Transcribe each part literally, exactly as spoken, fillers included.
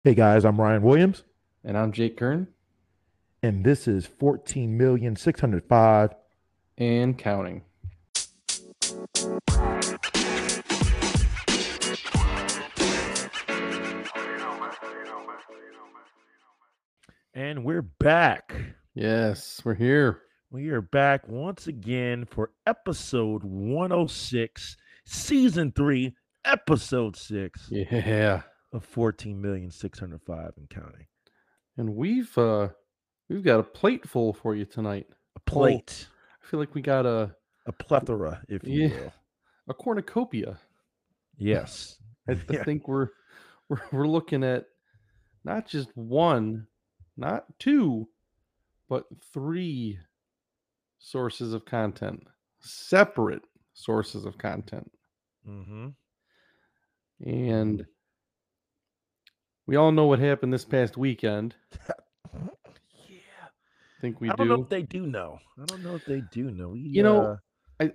Hey guys, I'm Ryan Williams, And I'm Jake Kern and this is fourteen million six hundred five. and counting. And we're back. Yes, we're here. We are back once again for episode one oh six, season three, episode six Yeah. of fourteen million six hundred five and counting. And we've uh we've got a plate full for you tonight. A Whole plate, I feel like we got a a plethora, if you yeah, will. a cornucopia. Yes. I, I Yeah. think we're we're we're looking at not just one, not two, but three sources of content. Separate sources of content. Mm-hmm. And we all know what happened this past weekend. Yeah. I think we I don't know do. if they do know. I don't know if they do know. We You know, uh I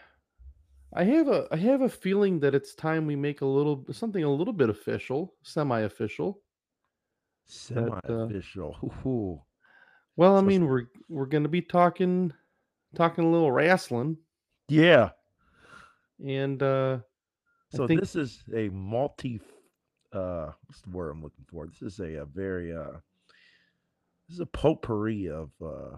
I have a I have a feeling that it's time we make a little something a little bit official, semi-official. That uh, semi-official. Ooh. well, I So mean, we're we're going to be talking talking a little wrestling, yeah. and uh, I So think this is a multi uh what's the word I'm looking for? This is a, a very uh this is a potpourri of uh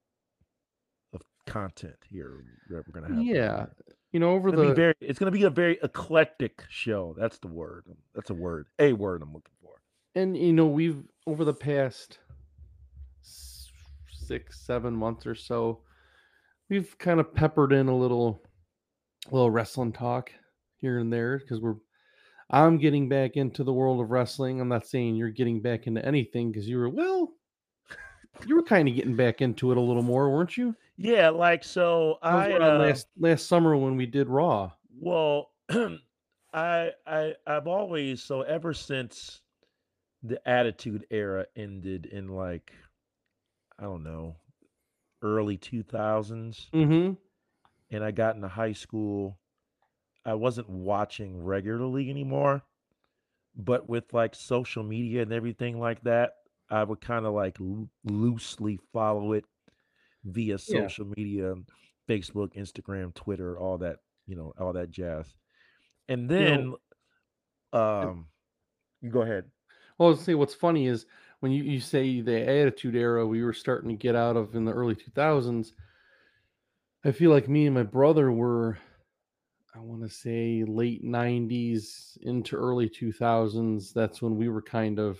of content here that we're gonna have going yeah, here. you know, It's over gonna be the very it's gonna be a very eclectic show. That's the word. That's a word. A word I'm looking for. and you know we've over the past s- six seven months or so, we've kind of peppered in a little little wrestling talk here and there because we're I'm getting back into the world of wrestling. I'm not saying you're getting back into anything because you were, well, you were kind of getting back into it a little more, weren't you? Yeah, like so That was I around uh last last summer when we did Raw. well I I I've always so ever since the Attitude Era ended in like I don't know, early two thousands Mhm. and I got into high school, I wasn't watching regularly anymore. But with like social media and everything like that, I would kind of like loo- loosely follow it via Yeah. social media, Facebook, Instagram, Twitter, all that, you know, all that jazz. And You know, then, and um, you go ahead. well, let's say what's funny is when you, you say the Attitude Era we were starting to get out of in the early two thousands, I feel like me and my brother were, I want to say, late nineties into early two thousands. That's when we were kind of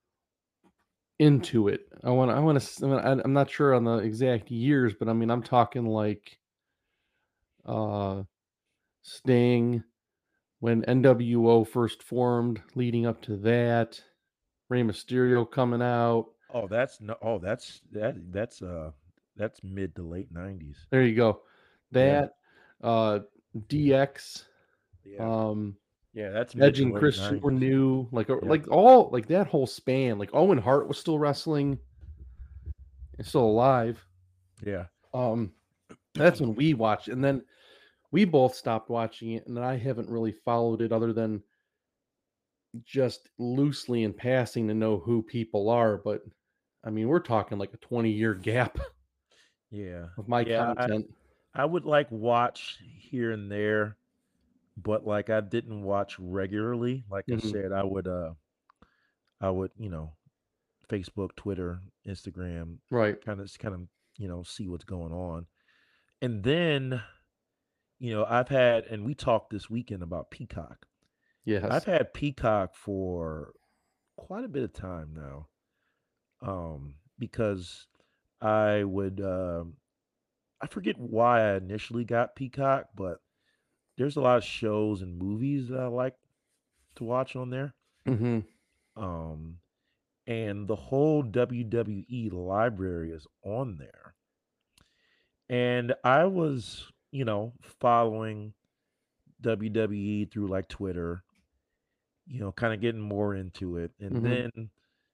into it. I want I want to I'm not sure on the exact years, but I mean I'm talking like uh Sting, when N W O first formed, leading up to that, Rey Mysterio coming out. Oh, that's no. Oh, that's that. That's uh, that's mid to late nineties. There you go. Yeah, That, uh, D X, yeah, um, yeah. That's mid Edge to and late Christian were nineties. new, like, uh, Yep. like all like that whole span. Like Owen Hart was still wrestling and still alive. Yeah. Um, that's when we watched, and then we both stopped watching it, and then I haven't really followed it other than just loosely in passing to know who people are. But I mean, we're talking like a twenty year gap Yeah. of my Yeah. I content. I would like watch here and there, but like I didn't watch regularly. Like I Mhm. said, I would uh I would, you know, Facebook, Twitter, Instagram, Right. kind of kind of, you know, see what's going on. And then, you know, I've had and we talked this weekend about Peacock. I've Yes. had Peacock for quite a bit of time now. Um because I would um I forget why I initially got Peacock, but there's a lot of shows and movies that I like to watch on there. Mhm. Um, and the whole W W E library is on there. And I was, you know, following W W E through like Twitter, you know, kind of getting more into it. And Mhm. then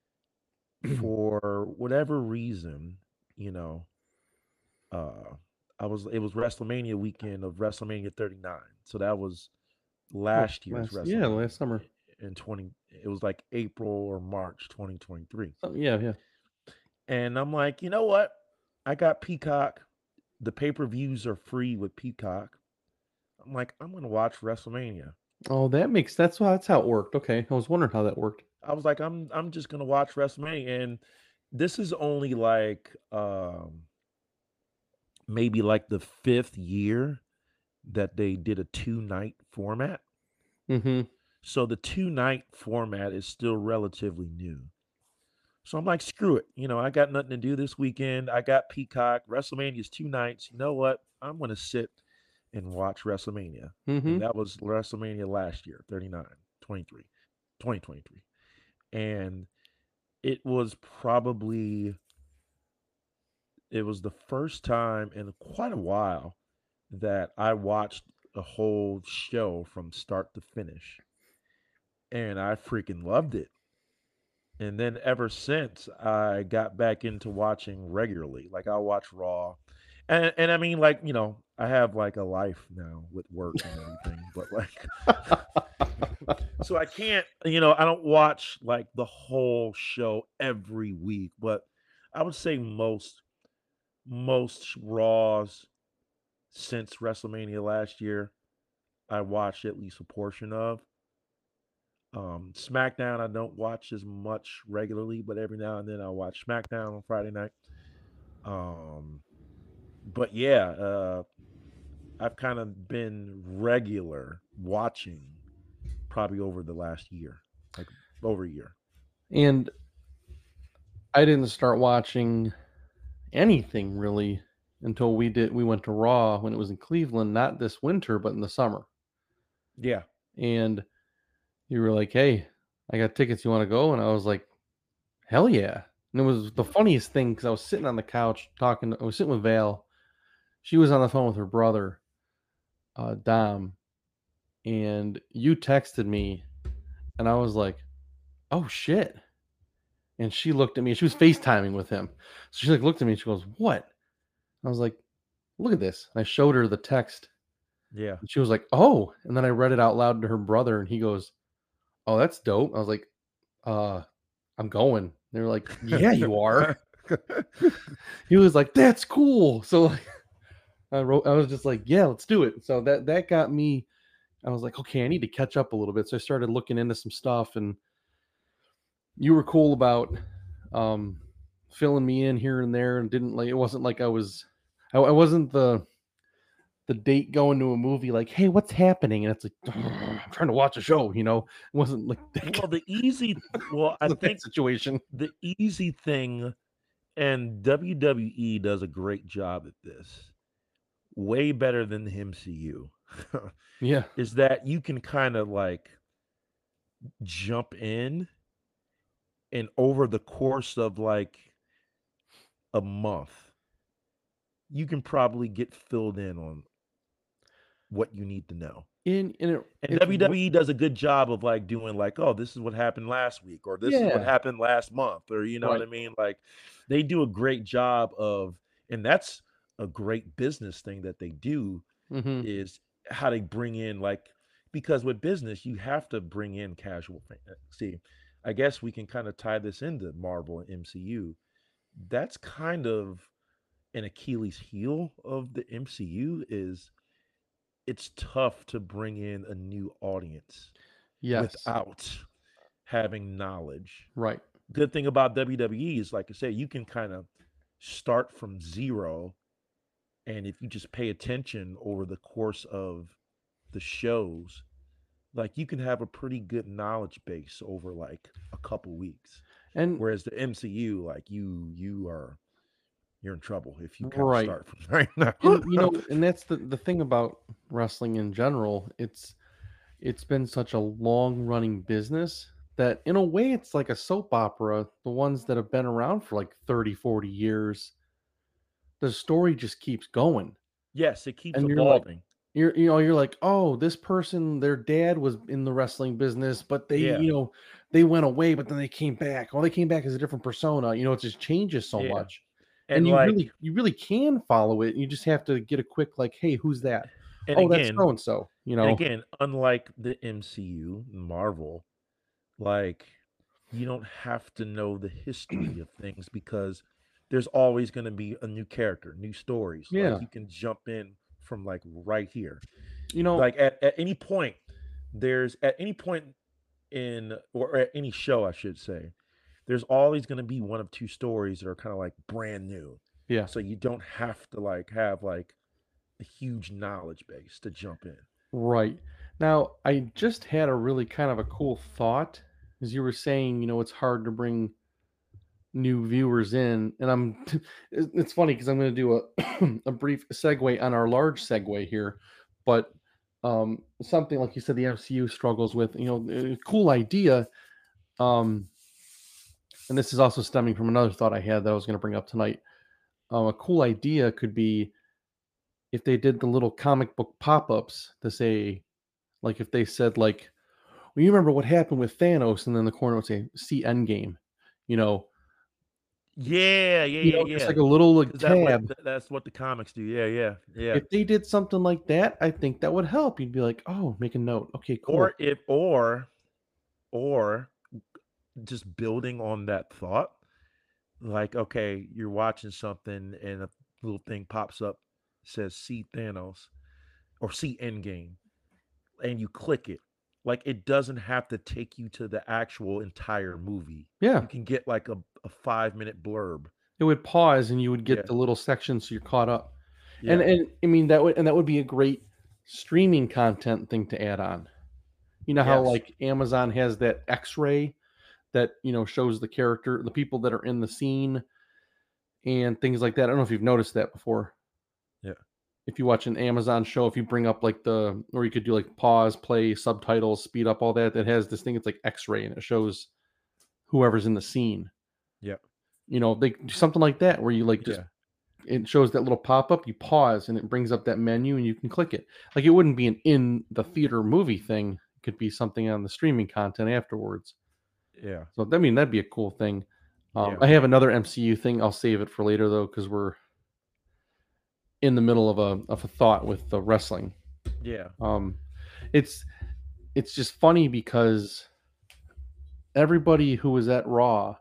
for whatever reason, you know, uh I was it was WrestleMania weekend of WrestleMania thirty-nine. So that was Oh, last year's last yeah, WrestleMania. last summer. in twenty. It was like April or March twenty twenty-three. So, yeah, yeah. And I'm like, you know what? I got Peacock. The pay per views are free with Peacock. I'm like, I'm gonna watch WrestleMania. Oh, that makes that's why that's how it worked. Okay. I was wondering how that worked. I was like, I'm I'm just gonna watch WrestleMania, and this is only like um maybe like the fifth year that they did a two night format. Mm-hmm. So the two night format is still relatively new. So I'm like, screw it. You know, I got nothing to do this weekend. I got Peacock. WrestleMania's two nights. You know what? I'm gonna sit and watch WrestleMania. Mm-hmm. And that was WrestleMania last year, thirty-nine, twenty-three, twenty twenty-three. And it was probably it was the first time in quite a while that I watched a whole show from start to finish. And I freaking loved it. And then ever since I got back into watching regularly, like I'll watch Raw. And and I mean like, you know, I have like a life now with work and everything, but like so I can't, you know, I don't watch like the whole show every week, but I would say most most Raws since WrestleMania last year, I watched at least a portion of. Um, SmackDown, I don't watch as much regularly, but every now and then I watch SmackDown on Friday night. Um, but yeah, uh, I've kind of been regular watching probably over the last year, like over a year. And I didn't start watching anything really until we did we went to Raw when it was in Cleveland, not this winter, but in the summer. Yeah. And you were like, "Hey, I got tickets. You want to go?" And I was like, "Hell yeah!" And it was the funniest thing because I was sitting on the couch talking. I was sitting with Val. She was on the phone with her brother, uh, Dom, and you texted me, and I was like, "Oh shit!" And she looked at me. She was FaceTiming with him, so she like looked at me. and She goes, "What?" I was like, "Look at this." And I showed her the text, Yeah. and she was like, "Oh!" And then I read it out loud to her brother, and he goes, "Oh, that's dope." I was like, "Uh, I'm going." They were like, "Yeah, you are." He was like, "That's cool." So like, I wrote, I was just like, "Yeah, let's do it." So that that got me. I was like, "Okay, I need to catch up a little bit." So I started looking into some stuff, and you were cool about um, filling me in here and there, and didn't like it wasn't like I was, I, I wasn't the the date going to a movie like, "Hey, what's happening?" And it's like, I'm trying to watch a show, you know. It wasn't like that, Well, the easy well, I wasn't that think situation. the easy thing, and W W E does a great job at this, way better than the M C U, Yeah, is that you can kind of like jump in and over the course of like a month, you can probably get filled in on what you need to know. in in it, And it's r- W W E does a good job of like doing like, oh, this is what happened last week, or this is what yeah, happened last month, or you know what right. I mean? Like they do a great job of, and that's a great business thing that they do Hmm. is how they bring in like because with business you have to bring in casual fan- uh, see I guess we can kind of tie this into Marvel and M C U. That's kind of an Achilles heel of the M C U is it's tough to bring in a new audience Yes, without having knowledge. right. Good thing about W W E is like I said, you can kind of start from zero, and if you just pay attention over the course of the shows, like you can have a pretty good knowledge base over like a couple weeks. And Whereas the M C U, like you, you are you're in trouble if you kind of right. start from right now. And you know, and that's the the thing about wrestling in general. It's it's been such a long running business that in a way it's like a soap opera. The ones that have been around for like thirty, forty years, the story just keeps going. Yes, it keeps And you're like evolving. you're you know, you're like, "Oh, this person, their dad was in the wrestling business, but they, Yeah, you know, they went away, but then they came back. Oh, they came back as a different persona." You know, it just changes so yeah, much. And and you like, really you really can follow it. You just have to get a quick like, "Hey, who's that?" and "Oh, that's again, so and so," you and know? again, unlike the M C U, Marvel, Like, you don't have to know the history of things because there's always going to be a new character, new stories. Like, Yeah. you can jump in from like right here. You know, Like at, at any point, there's at any point in or at any show, I should say, there's always going to be one of two stories that are kind of like brand new. yeah, So you don't have to like have like a huge knowledge base to jump in. right. Now, I just had a really kind of a cool thought as you were saying, you know, it's hard to bring new viewers in, and I'm it's funny because I'm going to do a a brief segue on our large segue here, but um something like you said the M C U struggles with, you know, a cool idea. Um and this is also stemming from another thought I had that I was going to bring up tonight. Um, a cool idea could be if they did the little comic book pop-ups to say, like if they said like, well, you remember what happened with Thanos, and then the corner would say, "See Endgame," you know, Yeah, yeah, you yeah, know, just yeah. like a little like Because that what tab. th- that's what the comics do. Yeah, yeah, yeah. If they did something like that, I think that would help. You'd be like, "Oh, make a note. Okay, cool." Or if or or just building on that thought, like okay, you're watching something and a little thing pops up, says "See Thanos" or "See Endgame," and you click it. Like it doesn't have to take you to the actual entire movie. Yeah, You can get like a, a five minute blurb. it would pause, and you would get Yeah, the little section so you're caught up. And yeah, and I mean that would and that would be a great streaming content thing to add on. You know how yes, like Amazon has that X-ray that, you know, shows the character, the people that are in the scene and things like that. I don't know if you've noticed that before. yeah, If you watch an Amazon show, if you bring up like the, or you could do like pause, play, subtitles, speed up, all that, that has this thing. It's like X-ray and it shows whoever's in the scene. yeah, You know, they do something like that where you like just yeah, it shows that little pop up. You pause and it brings up that menu and you can click it. Like it wouldn't be an in the theater movie thing. It could be something on the streaming content afterwards. yeah, So I mean that'd be a cool thing. Um, yeah, I have another M C U thing. I'll save it for later though because we're in the middle of a of a thought with the wrestling. yeah. Um, it's it's just funny because everybody who was at Raw,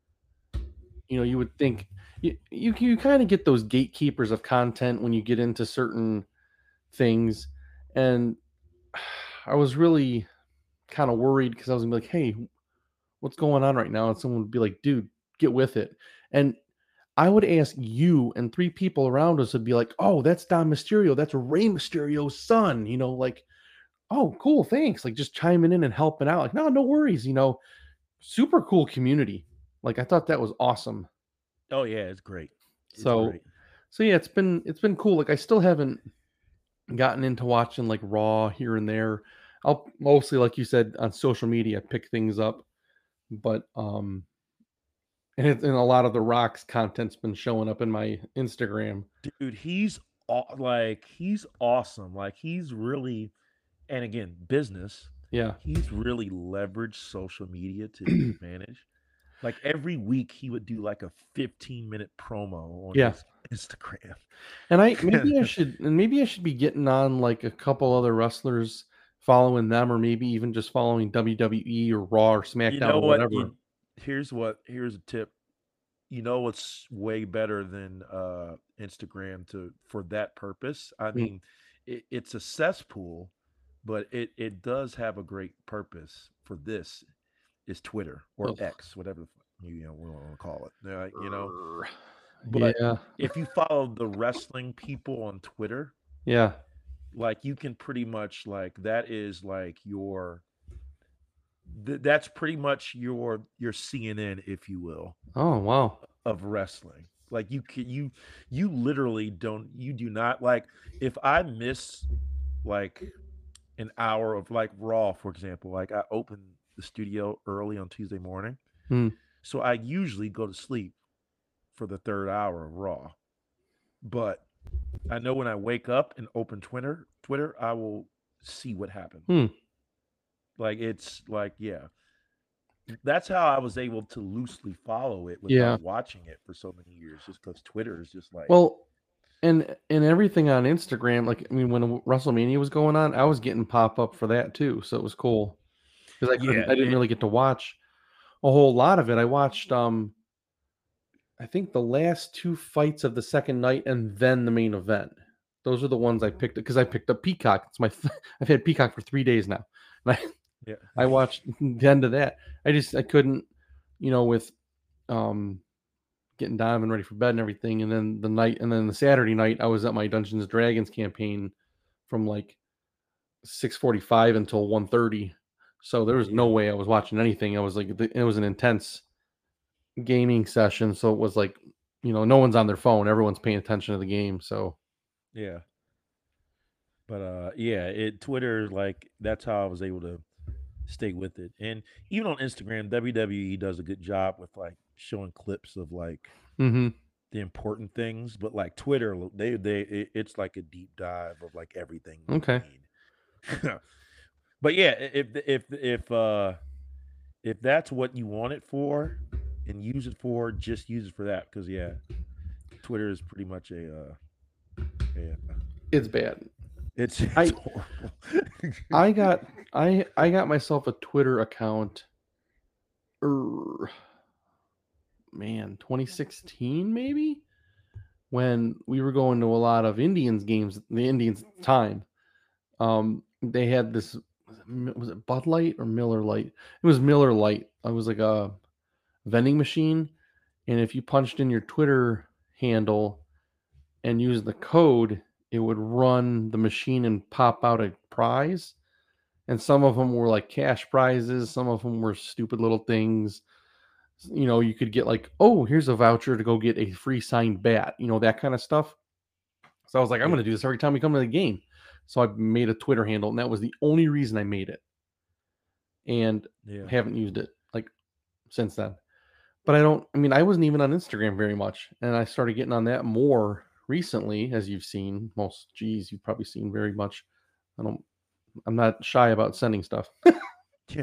you know, you would think you you, you kind of get those gatekeepers of content when you get into certain things, and I was really kind of worried because I was gonna be like, hey, what's going on right now? And someone would be like, dude, get with it. And I would ask you and three people around us would be like, "Oh, that's Dom Mysterio. That's Rey Mysterio's son." You know, like, "Oh, cool, thanks." Like just chiming in and helping out. Like, "No, no worries." You know, super cool community. Like I thought that was awesome. Oh yeah, it's great. It's So, great. so yeah, it's been it's been cool. Like I still haven't gotten into watching like Raw here and there. I'll mostly, like you said, on social media pick things up, but um, and, it, and a lot of the Rock's content's been showing up in my Instagram. Dude, he's aw- like he's awesome. Like he's really and again, business. Yeah. He's really leveraged social media to his advantage. Like every week he would do like a fifteen minute promo on Yeah. his Instagram. And I maybe I should and maybe I should be getting on like a couple other wrestlers, following them, or maybe even just following W W E or Raw or You SmackDown know or what? whatever. You here's what here's a tip. You know what's way better than uh Instagram to for that purpose? I Mm. mean, it, it's a cesspool, but it it does have a great purpose for this is Twitter or Ugh. X, whatever the fuck you know we want to call it. Uh, you know, Grr. but Yeah. if you follow the wrestling people on Twitter, Yeah. like you can pretty much like that is like your th- that's pretty much your your C N N, if you will, Oh, wow. of wrestling. Like you can you you literally don't you do not like if I miss like an hour of like Raw, for example, like I open the studio early on Tuesday morning. Mm. So I usually go to sleep for the third hour of Raw. But I know when I wake up and open Twitter, Twitter, I will see what happened. Hmm. Like it's like, yeah. That's how I was able to loosely follow it Yeah. without watching it for so many years, just because Twitter is just like, Well, and and everything on Instagram, like I mean, when WrestleMania was going on, I was getting pop up for that too, so it was cool. because I Yeah, couldn't I didn't it, really get to watch a whole lot of it. I watched, um, I think the last two fights of the second night and then the main event. Those are the ones I picked because I picked up Peacock. It's my I've had Peacock for three days now, and I yeah, I watched the end of that. I just I couldn't, you know, with, um, getting down and ready for bed and everything, and then the night and then the Saturday night, I was at my Dungeons& and Dragons campaign from, like, six forty-five until one thirty. So there was no yeah, way I was watching anything. I was like, it was an intense gaming session, so it was like, you know, no one's on their phone, everyone's paying attention to the game, so yeah. But uh, yeah, it Twitter like that's how I was able to stay with it. And even on Instagram, W W E does a good job with like showing clips of like mhm. the important things. But like Twitter, they they it, it's like a deep dive of like everything you Okay. need. But yeah, if if if uh if that's what you want it for and use it for, just use it for that. Because yeah, Twitter is pretty much a uh, yeah, It's bad. it's it's I horrible. I got I I got myself a Twitter account, er, man, twenty sixteen maybe? When we were going to a lot of Indians games, the Indians time. Um, they had this, was it Mi was it Bud Light or Miller Lite? It was Miller Lite. It was like a vending machine, and if you punched in your Twitter handle and used the code, it would run the machine and pop out a prize, and some of them were, like, cash prizes, some of them were stupid little things. You know, you could get, like, "Oh, here's a voucher to go get a free signed bat," you know, that kinda stuff. So I was like, "I'm Yeah, gonna do this every time we come to the game." So I made a Twitter handle, and that was the only reason I made it, and yeah, haven't used it, like, since then. But I don't I mean, I wasn't even on Instagram very much, and I started getting on that more recently, as you've seen. Most geez, you've probably seen very much. I don't I'm not shy about sending stuff. yeah,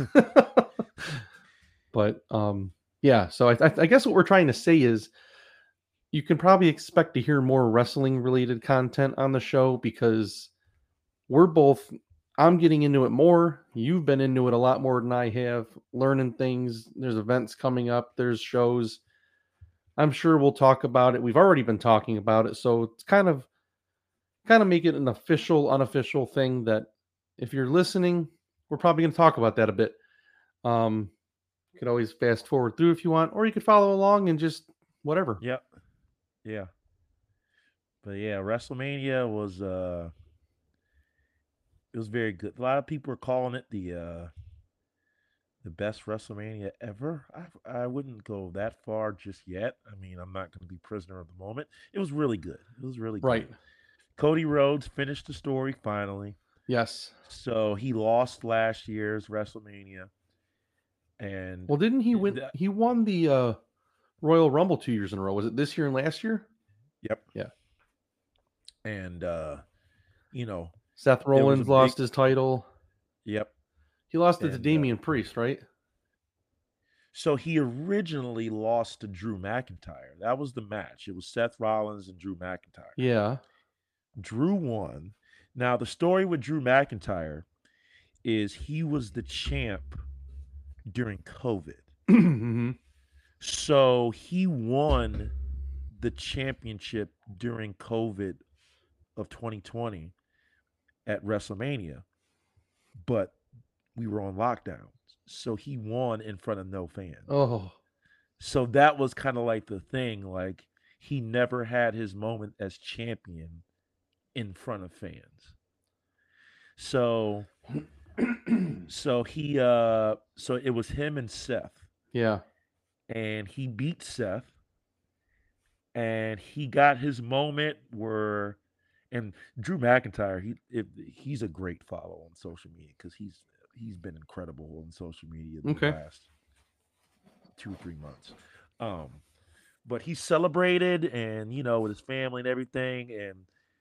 But, um, yeah, so I I I guess what we're trying to say is you can probably expect to hear more wrestling related content on the show because we're both I'm getting into it more. You've been into it a lot more than I have, learning things. There's events coming up, there's shows. I'm sure we'll talk about it. We've already been talking about it, so it's kind of kind of make it an official, unofficial thing that if you're listening, we're probably going to talk about that a bit. Um, you could always fast forward through if you want, or you could follow along and just whatever. yeah, yeah. But yeah, WrestleMania was uh it was very good. A lot of people are calling it the uh the best WrestleMania ever. I I wouldn't go that far just yet. I mean, I'm not going to be prisoner of the moment. It was really good. It was really good. Right. Cody Rhodes finished the story finally. Yes. So he lost last year's WrestleMania, and Well, didn't he win? that, He won the uh, Royal Rumble two years in a row. Was it this year and last year? yep. Yeah. And uh, you know, Seth there was a Rollins big lost his title. yep. He lost it to And uh, Damian Priest, right? so he originally lost to Drew McIntyre. That was the match. It was Seth Rollins and Drew McIntyre. Yeah. Drew won. Now the story with Drew McIntyre is he was the champ during COVID. hmm So he won the championship during COVID of twenty twenty at WrestleMania, but we were on lockdown. So he won in front of no fans. Oh, So that was kind of like the thing. Like he never had his moment as champion in front of fans. So so he uh so it was him and Seth. yeah. And he beat Seth and he got his moment where and Drew McIntyre, he if, he's a great follow on social media because he's he's been incredible on social media the Okay. last two or three months. Um, but he celebrated and you know with his family and everything. And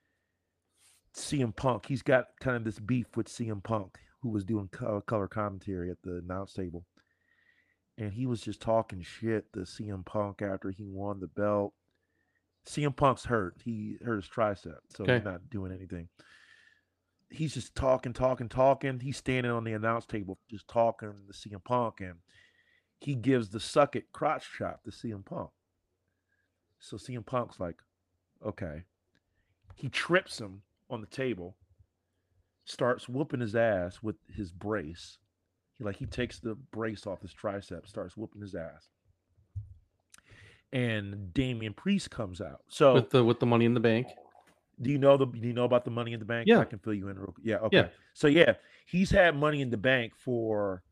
C M Punk, he's got kind of this beef with C M Punk, who was doing co- color commentary at the announce table, and he was just talking shit to C M Punk after he won the belt. C M Punk's hurt. He hurt his tricep, so he's Okay. not doing anything. he's just talking, talking, talking. He's standing on the announce table, just talking to C M Punk, and he gives the suck it crotch chop to C M Punk. So C M Punk's like, okay. He trips him on the table, starts whooping his ass with his brace. He like he takes the brace off his tricep, starts whooping his ass. And Damian Priest comes out. So with the with the Money in the Bank. do you know the do you know about the Money in the Bank? Yeah. I can fill you in real quick. Yeah, okay. Yeah. So yeah, he's had Money in the Bank for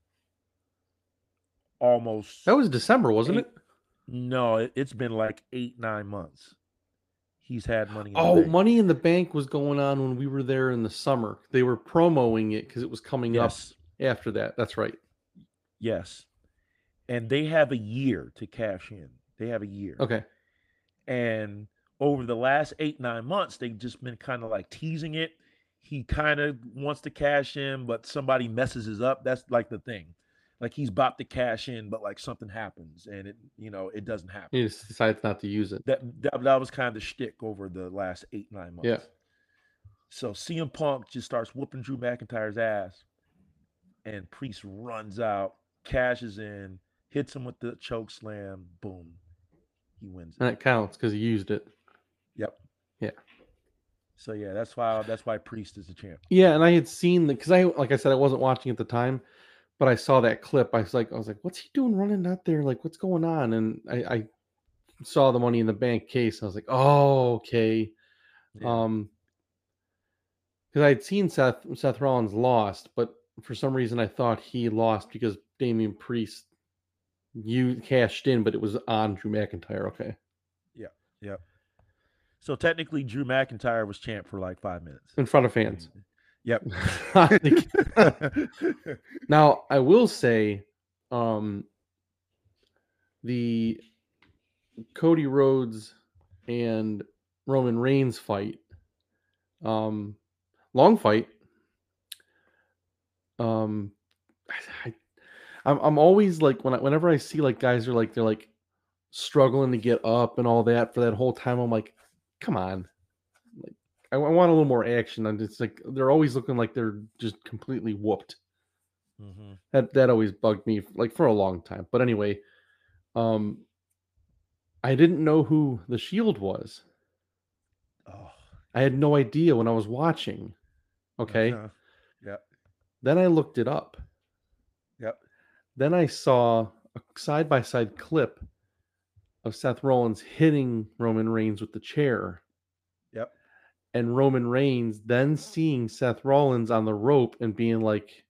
almost That was December, wasn't eight, it? No, it, it's been like eight, nine months. He's had Money in Oh, the Bank. Money in the Bank was going on when we were there in the summer. They were promoting it because it was coming Yes. up after that. That's right. Yes. And they have a year to cash in. They have a year. Okay. And over the last eight, nine months, they've just been kind of like teasing it. He kind of wants to cash in, but somebody messes his up. That's like the thing. Like he's about to cash in, but like something happens and it, you know, it doesn't happen. He just decides not to use it. That that, that was kind of the shtick over the last eight, nine months. Yeah. So C M Punk just starts whooping Drew McIntyre's ass, and Priest runs out, cashes in, hits him with the choke slam, boom, he wins it. And that counts because he used it. Yep. Yeah. So yeah, that's why that's why Priest is the champ. Yeah, and I had seen the because I like I said I wasn't watching at the time, but I saw that clip. I was like, I was like, what's he doing running out there? Like, what's going on? And I, I saw the Money in the Bank case. I was like, oh, okay. Yeah. Um, because I had seen Seth Seth Rollins lost, but for some reason I thought he lost because Damian Priest you cashed in, but it was on Drew McIntyre. Okay. Yeah. Yep. So technically, Drew McIntyre was champ for like five minutes in front of fans. Yep. Now I will say, um, the Cody Rhodes and Roman Reigns fight, um, long fight. Um, I, I'm I'm always like when I, whenever I see like guys are like they're like struggling to get up and all that for that whole time, I'm like, come on, like I, I want a little more action. And it's like they're always looking like they're just completely whooped. Mm-hmm. That that always bugged me like for a long time. But anyway, um, I didn't know who the Shield was. Oh. I had no idea when I was watching. Okay. Uh-huh. Yep. Then I looked it up. Yep. Then I saw a side by side clip of Seth Rollins hitting Roman Reigns with the chair. Yep. And Roman Reigns then seeing Seth Rollins on the rope and being like,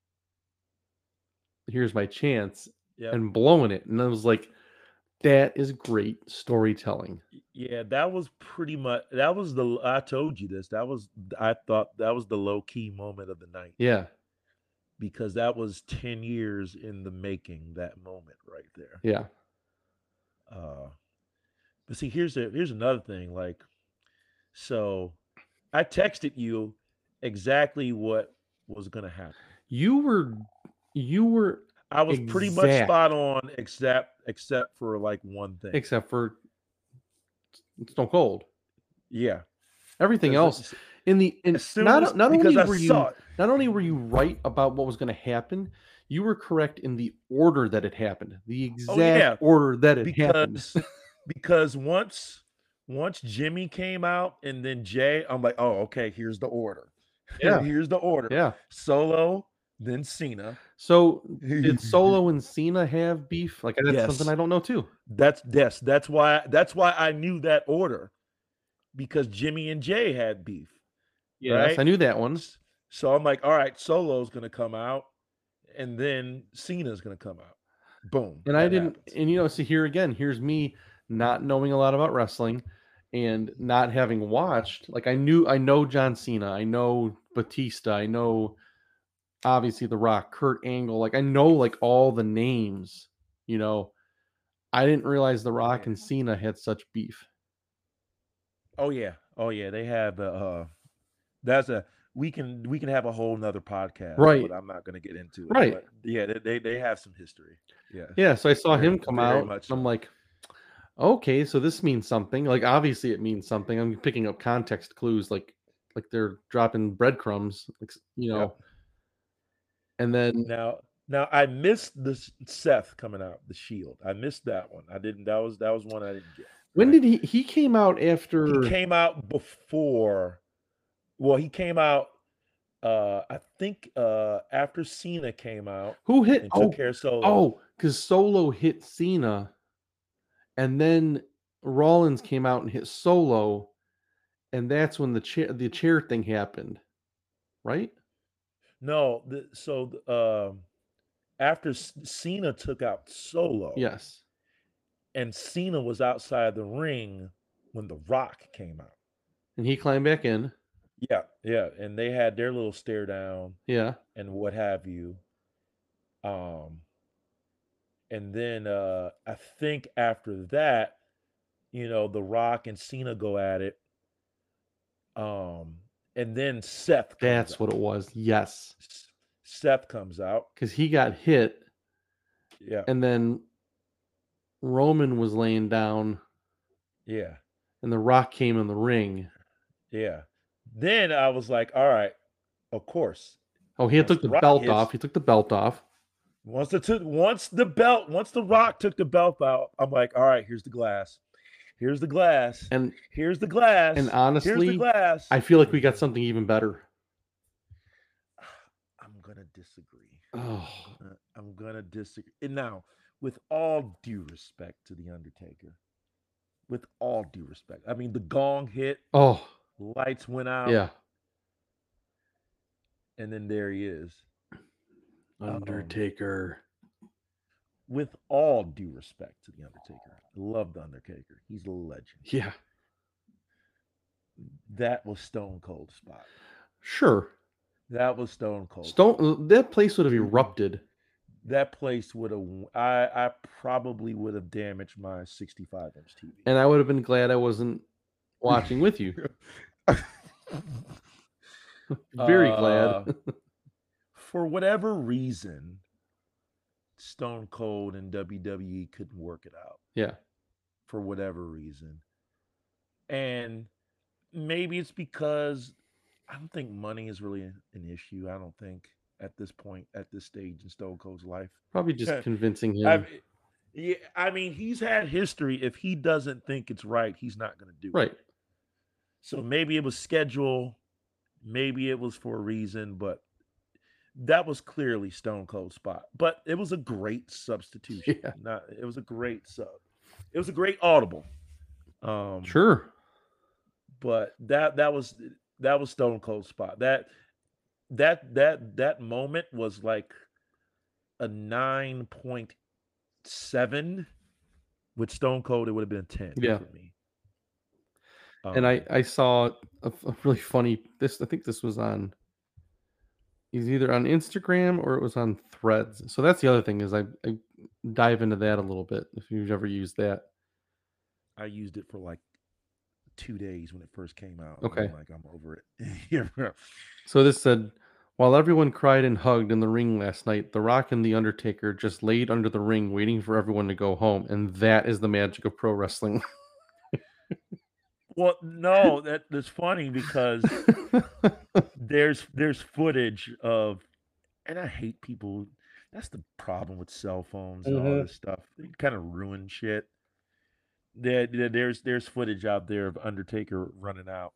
here's my chance, yep. and blowing it. And I was like, that is great storytelling. Yeah, that was pretty much, that was the, I told you this, that was, I thought that was the low key moment of the night. Yeah. Because that was ten years in the making, that moment right there. Yeah. Uh, but see, here's a, here's another thing. Like, so I texted you exactly what was going to happen. You were, you were, I was exact. pretty much spot on, except, except for like one thing. Except for Stone Cold. Yeah. Everything else in the, in not, as, not only I were you, it. not only were you right about what was going to happen, you were correct in the order that it happened. The exact oh, yeah. order that it because, happened. Because once, once Jimmy came out and then Jay, I'm like, oh, okay, here's the order. Yeah. Here's the order. Yeah. Solo, then Cena. So did Solo and Cena have beef? Like that's yes. something I don't know too. That's yes. That's why. That's why I knew that order, because Jimmy and Jay had beef. Yes, right? I knew that one. So I'm like, all right, Solo's gonna come out, and then Cena's gonna come out. Boom. And I didn't. Happens. And you know, see here again. Here's me not knowing a lot about wrestling, and not having watched. Like I knew, I know John Cena. I know Batista. I know. Obviously, The Rock, Kurt Angle, like I know like all the names, you know. I didn't realize The Rock and Cena had such beef. Oh yeah, oh yeah, they have. Uh, that's a we can we can have a whole nother podcast, right? But I'm not going to get into it. Right? But yeah, they, they they have some history. Yeah. Yeah. So I saw very, him come out. And I'm like, okay, so this means something. Like obviously, it means something. I'm picking up context clues. Like like they're dropping breadcrumbs, like s- you Yep. know. And then Now, now I missed the S- Seth coming out, the Shield. I missed that one. I didn't. That was that was one I didn't get. when Right. did he he came out He after came out before. Well, he came out. Uh, I think uh after Cena came out who hit and took oh care of Solo. oh because Solo hit Cena, and then Rollins came out and hit Solo, and that's when the chair the chair thing happened, right? No, the, so the, um after S- Cena took out Solo, Yes. and Cena was outside the ring when The Rock came out. And he climbed back in. Yeah, yeah, and they had their little stare down Yeah. and what have you. Um, and then uh, I think after that, you know, The Rock and Cena go at it. Um, and then Seth comes That's what out. it was. Yes. S- Seth comes out. Because he got hit, Yeah, and then Roman was laying down, yeah, and The Rock came in the ring. yeah. Then I was like, all right, of course. Oh, he had Once took The the Rock belt hits, off. He took the belt off. once the took, once the belt, once The Rock took the belt out, I'm like, all right, here's the glass. Here's the glass. And Here's the and glass. Here's the honestly, glass. I feel like we got something even better. I'm gonna disagree. Oh, Uh, I'm gonna disagree. And now, with all due respect to the Undertaker, with all due respect, I mean, the gong hit, oh, lights went out, yeah. and then there he is. Um, Undertaker. with all due respect to the Undertaker, I love the Undertaker. He's a legend. Yeah. That was Stone Cold spot. Sure. That was Stone Cold. Stone that place would have You- erupted. That place would have. I I probably would have damaged my sixty-five inch T V. And I would have been glad I wasn't watching with you. Very glad. Uh, for whatever reason, Stone Cold and W W E couldn't work it out Yeah. for whatever reason. And maybe it's because I don't think money is really an issue. I don't think at this point, at this stage in Stone Cold's life. Probably just convincing him. I, yeah, I mean, he's had history. If he doesn't think it's right, he's not going to do Right. it. So maybe it was schedule, maybe it was for a reason, but that was clearly Stone Cold spot. But it was a great substitution. Yeah. Not it was a great sub. It was a great audible. Um Sure. but that that was that was Stone Cold spot. That that that that moment was like a nine point seven. With Stone Cold, it would have been a ten Yeah. for me. And I Um, I saw a, a really funny this I think this was on is either on Instagram or it was on Threads. So that's the other thing is I, I dive into that a little bit if you've ever used that. I used it for like two days when it first came out. Okay. And I'm like, I'm over it. Yeah. So this said, while everyone cried and hugged in the ring last night, The Rock and The Undertaker just laid under the ring waiting for everyone to go home. And that is the magic of pro wrestling. Well, no, that that's funny because there's there's footage of, and I hate people. That's the problem with cell phones and all Mhm. this stuff. They kind of ruin shit. There, there- there's there's footage out there of Undertaker running out.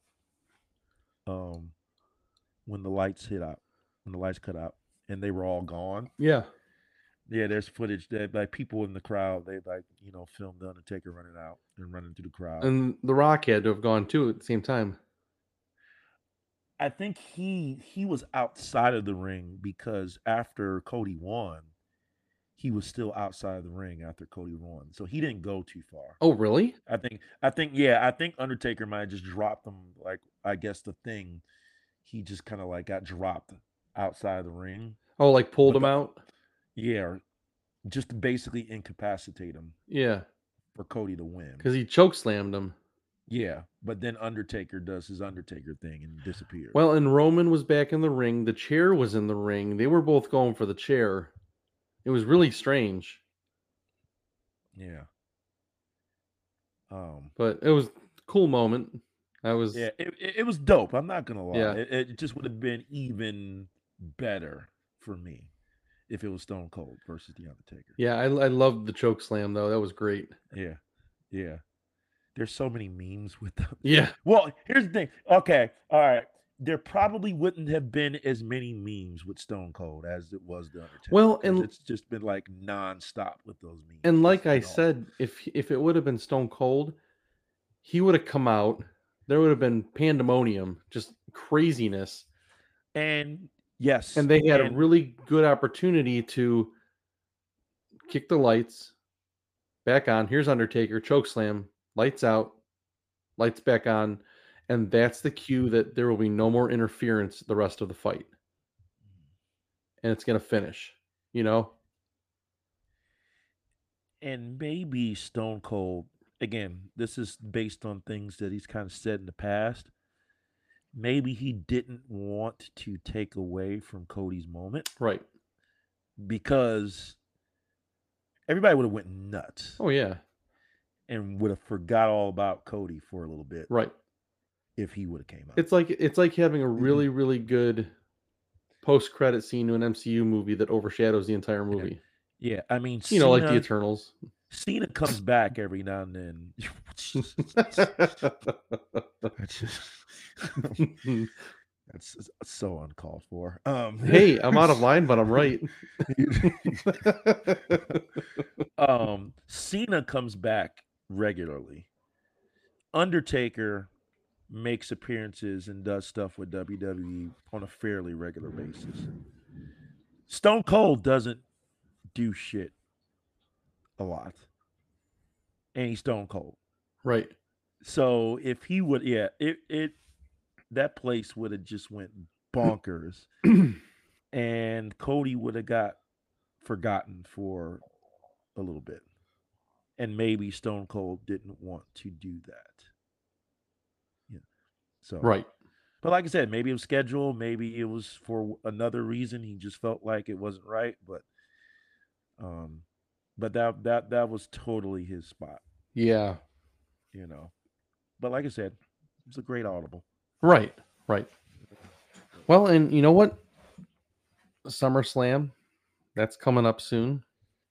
Um, when the lights hit out, when the lights cut out, and they were all gone. Yeah. Yeah, there's footage that like people in the crowd, they like, you know, filmed the Undertaker running out and running through the crowd. And The Rock had to have gone too at the same time. I think he he was outside of the ring because after Cody won, he was still outside the ring after Cody won. So he didn't go too far. Oh, really? I think I think yeah, I think Undertaker might have just dropped him like I guess the thing. He just kind of like got dropped outside the ring. Oh, like pulled But him the, out? yeah, or just to basically incapacitate him Yeah. for Cody to win. Because he choke slammed him. Yeah, but then Undertaker does his Undertaker thing and disappears. Well, and Roman was back in the ring. The chair was in the ring. They were both going for the chair. It was really strange, yeah. Um, but it was a cool moment. I was Yeah, it, it, it was dope. I'm not gonna lie. yeah. It, it just would have been even better for me if it was Stone Cold versus The Undertaker. Yeah, I I loved the choke slam though. That was great. Yeah, yeah. There's so many memes with them. Yeah. Well, here's the thing. Okay, all right. There probably wouldn't have been as many memes with Stone Cold as it was The Undertaker Well, because and it's just been like nonstop with those memes. and It's like I been awesome. said, if if it would have been Stone Cold, he would have come out. There would have been pandemonium, just craziness, And yes, and they had a and really good opportunity to kick the lights back on. Here's Undertaker choke slam, lights out, lights back on, and that's the cue that there will be no more interference the rest of the fight, and it's going to finish. You know? and maybe Stone Cold again. This is based on things that he's kind of said in the past. Maybe he didn't want to take away from Cody's moment Right. because everybody would have went nuts Oh yeah. and would have forgot all about Cody for a little bit Right. if he would have came out. It's like it's like having a Mm-hmm. really really good post credit scene to an M C U movie that overshadows the entire Yeah, movie. yeah. I mean, You know, like the Cena, Eternals. Cena comes back every now and then. That's just- that's s- so uncalled for. Um, Hey, I'm out of line, but I'm right. um, Cena comes back regularly. Undertaker makes appearances and does stuff with W W E on a fairly regular basis. Stone Cold doesn't do shit a lot, and he's Stone Cold. Right. So if he would, yeah, it it that place would have just went bonkers, and Cody would have got forgotten for a little bit, and maybe Stone Cold didn't want to do that. Yeah. So Right. but like I said, maybe it was scheduled, maybe it was for another reason. He just felt like it wasn't right, but um, but that that that was totally his spot, Yeah. you know. But like I said, it was a great audible. Right. Right. Well, and you know what? SummerSlam, that's coming up soon.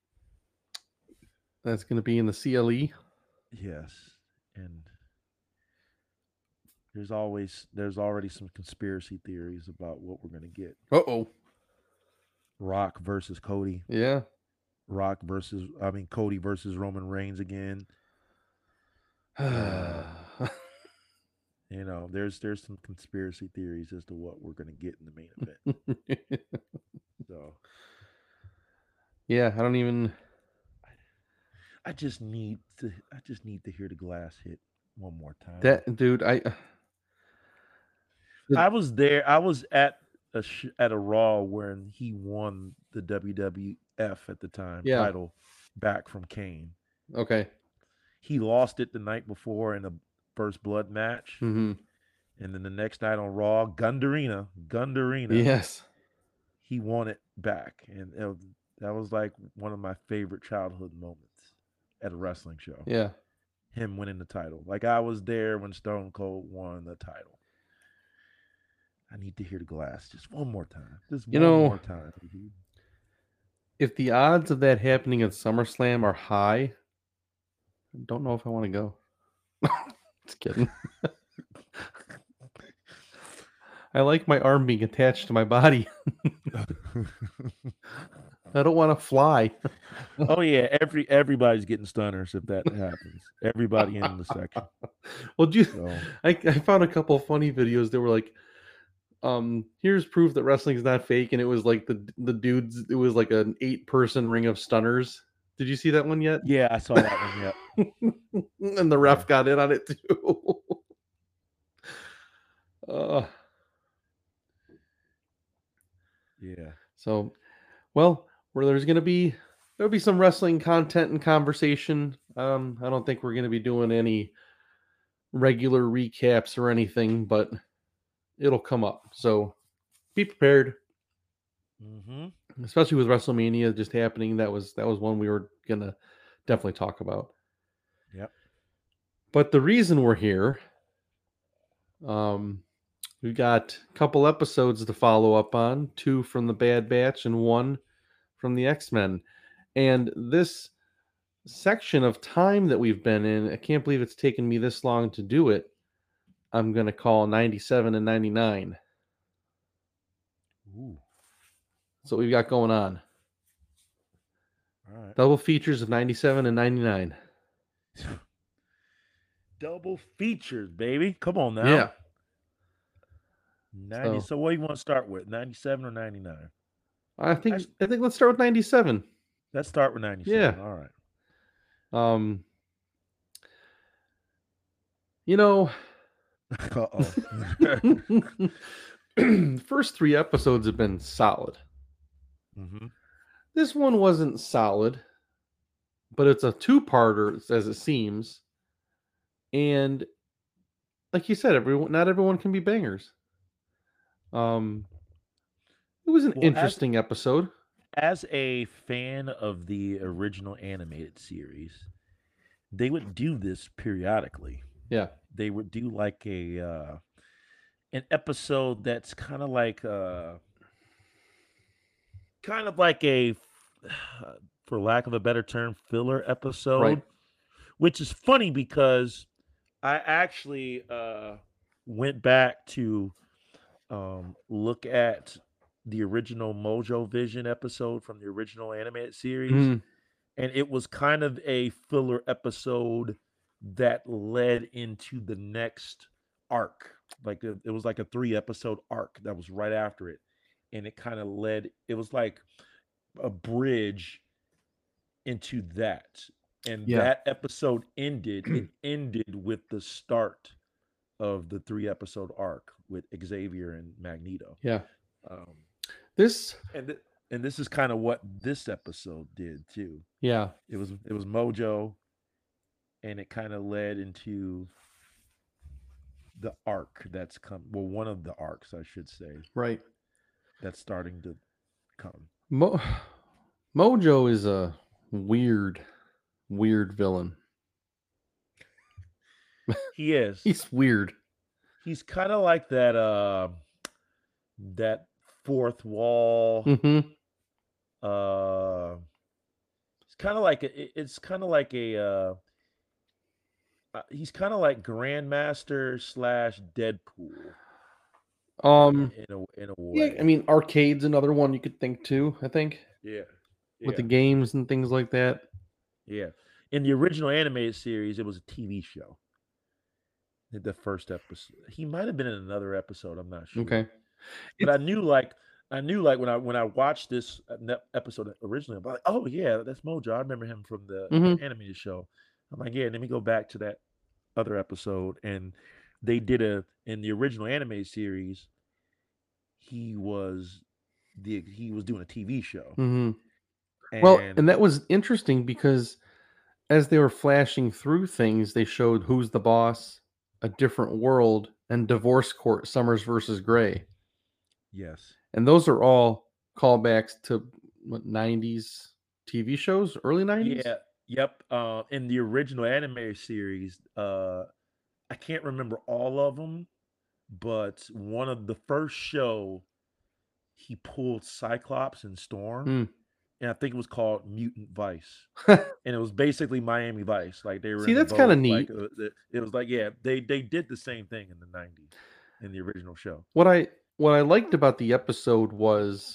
That's going to be in the C L E. Yes, and there's always there's already some conspiracy theories about what we're gonna get. Uh oh. Rock versus Cody. Yeah. Rock versus I mean Cody versus Roman Reigns again. Uh, you know, there's there's some conspiracy theories as to what we're gonna get in the main event. So Yeah, I don't even. I just need to I just need to hear the glass hit one more time. That dude, I. I was there. I was at a sh- at a Raw when he won the W W F at the time Yeah. title back from Kane. Okay. He lost it the night before in a first blood match, Mm-hmm. and then the next night on Raw, Gundarina, Gundarina, Yes. he won it back, and it was- that was like one of my favorite childhood moments at a wrestling show. Yeah. Him winning the title, like I was there when Stone Cold won the title. I need to hear the glass just one more time. Just You one know- more time. dude. If the odds of that happening at SummerSlam are high, I don't know if I want to go. Just kidding. I like my arm being attached to my body. I don't want to fly. Oh yeah, every everybody's getting stunners if that happens. Everybody in the section. Well, do you, So I, I found a couple of funny videos that were like, um, here's proof that wrestling is not fake, and it was like the the dudes. It was like an eight person ring of stunners. Did you see that one yet? yeah, I saw that one. Yeah. And the ref got in on it too. uh, Yeah. so, well, where there's gonna be there'll be some wrestling content and conversation. Um, I don't think we're gonna be doing any regular recaps or anything, but it'll come up. So be prepared. Mm-hmm. Especially with WrestleMania just happening. That was that was one we were gonna definitely talk about. Yep. But the reason we're here Um, we've got a couple episodes to follow up on, two from the Bad Batch and one from the X-Men. And this section of time that we've been in, I can't believe it's taken me this long to do it. I'm going to call ninety-seven and ninety-nine. Ooh, That's what we've got going on. all right. Double features of ninety-seven and ninety-nine. Double features, baby. Come on now. Yeah. ninety. So So what do you want to start with? ninety-seven or ninety-nine? I think I think let's start with ninety-seven. Let's start with ninety-seven. Yeah. All right. Um, you know, Uh-oh. first three episodes have been solid. hmm This one wasn't solid, but it's a two-parter as it seems. And like you said, everyone not everyone can be bangers. Um, it was an Well, as interesting episode. as a fan of the original animated series, they would do this periodically. Yeah. They would do like a uh, an episode that's kind of like uh, kind of like a, for lack of a better term, filler Right. episode, which is funny because I actually uh, went back to um, look at the original Mojo Vision episode from the original animated series, Mhm. and it was kind of a filler episode that led into the next arc. Like it, it was like a three episode arc that was right after it, and it kind of led. It was like a bridge into that, and Yeah. that episode ended. It ended with the start of the three episode arc with Xavier and Magneto. Yeah. Um, This and th- and this is kind of what this episode did too. yeah. It was it was Mojo, and it kind of led into the arc that's come. Well, one of the arcs, I should say, Right. that's starting to come. Mo- Mojo is a weird, weird villain. He is. He's weird. He's kind of like that. Uh, that fourth wall. Mm-hmm. Uh, it's kind of like a, it- it's kind of like a. Uh, uh, he's kind of like Grandmaster slash Deadpool Um. in a in a Yeah. way. I mean, Arcade's another one you could think too. I think Yeah, with the yeah, games and things like that. yeah. In the original animated series, it was a T V show. The the first episode, he might have been in another episode. I'm not sure, Okay. but I It's knew like I knew like when I when I watched this uh, ne- episode originally, I'm like, oh yeah, that's Mojo. I remember him from the the mm-hmm. animated show. I'm like, yeah. Let me go back to that other episode, and they did a in the original anime series. He was the he was doing a T V show, Mm-hmm. Well, and and that was interesting because as they were flashing through things, they showed Who's the Boss, A Different World, and Divorce Court, Summers versus Gray. yes, And those are all callbacks to what nineties T V shows, early nineties? yeah, yep. Uh, in the original anime series, uh, I can't remember all of them, but one of the first show he pulled Cyclops and Storm, Hmm. and I think it was called Mutant Vice, and it was basically Miami Vice. Like they were See, in the that's kind of boat. Like neat. uh, the- it was like yeah, they they did the same thing in the nineties in the original show. What I what I liked about the episode was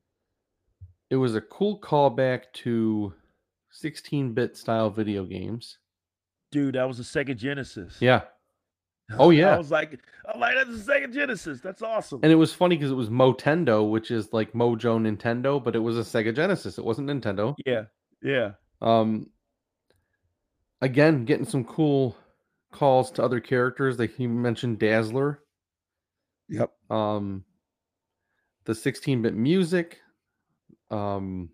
it was a cool callback to sixteen-bit style video games. Dude, that was a Sega Genesis. Yeah. Oh I yeah. was like, I'm like, that's a Sega Genesis. That's awesome. And it was funny because it was Motendo, which is like Mojo Nintendo, but it was a Sega Genesis. It wasn't Nintendo. Yeah, yeah. Um, again, getting some cool calls to other characters. Like you mentioned Dazzler. Yep. Um, the sixteen-bit music. Um,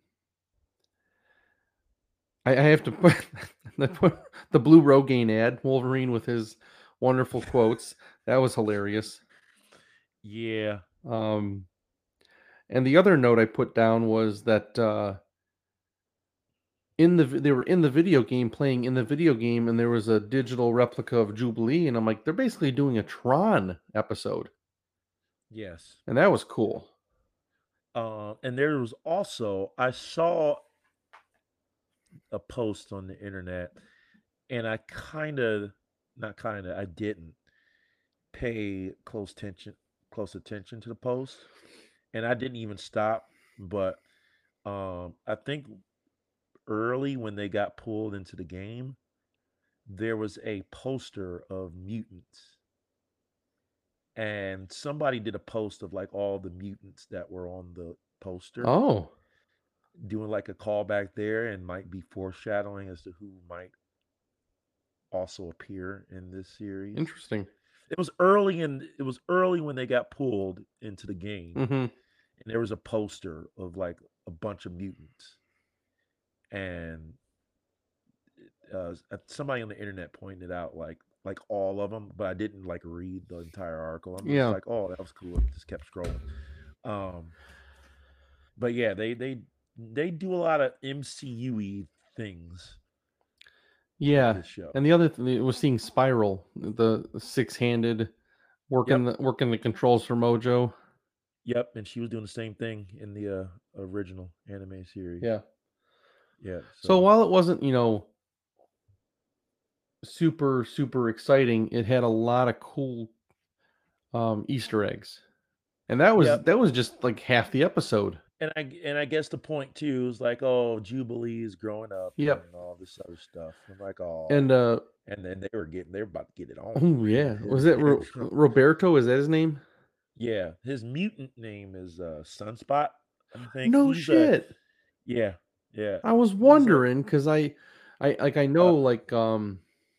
I, I have to put, I put the Blue Rogaine ad, Wolverine with his wonderful quotes. That was hilarious. Yeah. Um, and the other note I put down was that uh, in the they were in the video game playing in the video game, and there was a digital replica of Jubilee, and I'm like, they're basically doing a Tron episode, Yes. and that was cool. Uh, and there was also I saw a post on the internet, and I kind of, not kind of, I didn't pay close attention, close attention to the post, and I didn't even stop. But um, I think early when they got pulled into the game, there was a poster of mutants, and somebody did a post of like all the mutants that were on the poster, Oh, doing like a callback there, and might be foreshadowing as to who might also appear in this series. interesting. It was early in it was early when they got pulled into the game, Hmm. and there was a poster of like a bunch of mutants, and uh, somebody on the internet pointed out like like all of them, but I didn't like read the entire article. I'm just Yeah, like, oh, that was cool. And just kept scrolling. Um, but yeah, they they they do a lot of M C U-y things with yeah. this show. And the other thing was seeing Spiral, the six-handed working Yep, the working the controls for Mojo. yep. And she was doing the same thing in the uh, original anime series. Yeah. Yeah. So So while it wasn't, you know, super super exciting, it had a lot of cool um Easter eggs. And that was yep. that was just like half the episode. And I and I guess the point too is like, oh, Jubilee is growing up Yep. and all this other stuff. I'm like, oh, And uh and then they were getting they were about to get it on. oh yeah, in was the it Ro- intro. Roberto? Is that his name? Yeah, his mutant name is uh Sunspot. I think No he's a shit. yeah, yeah. I was He's a wondering because I, I like I uh know like um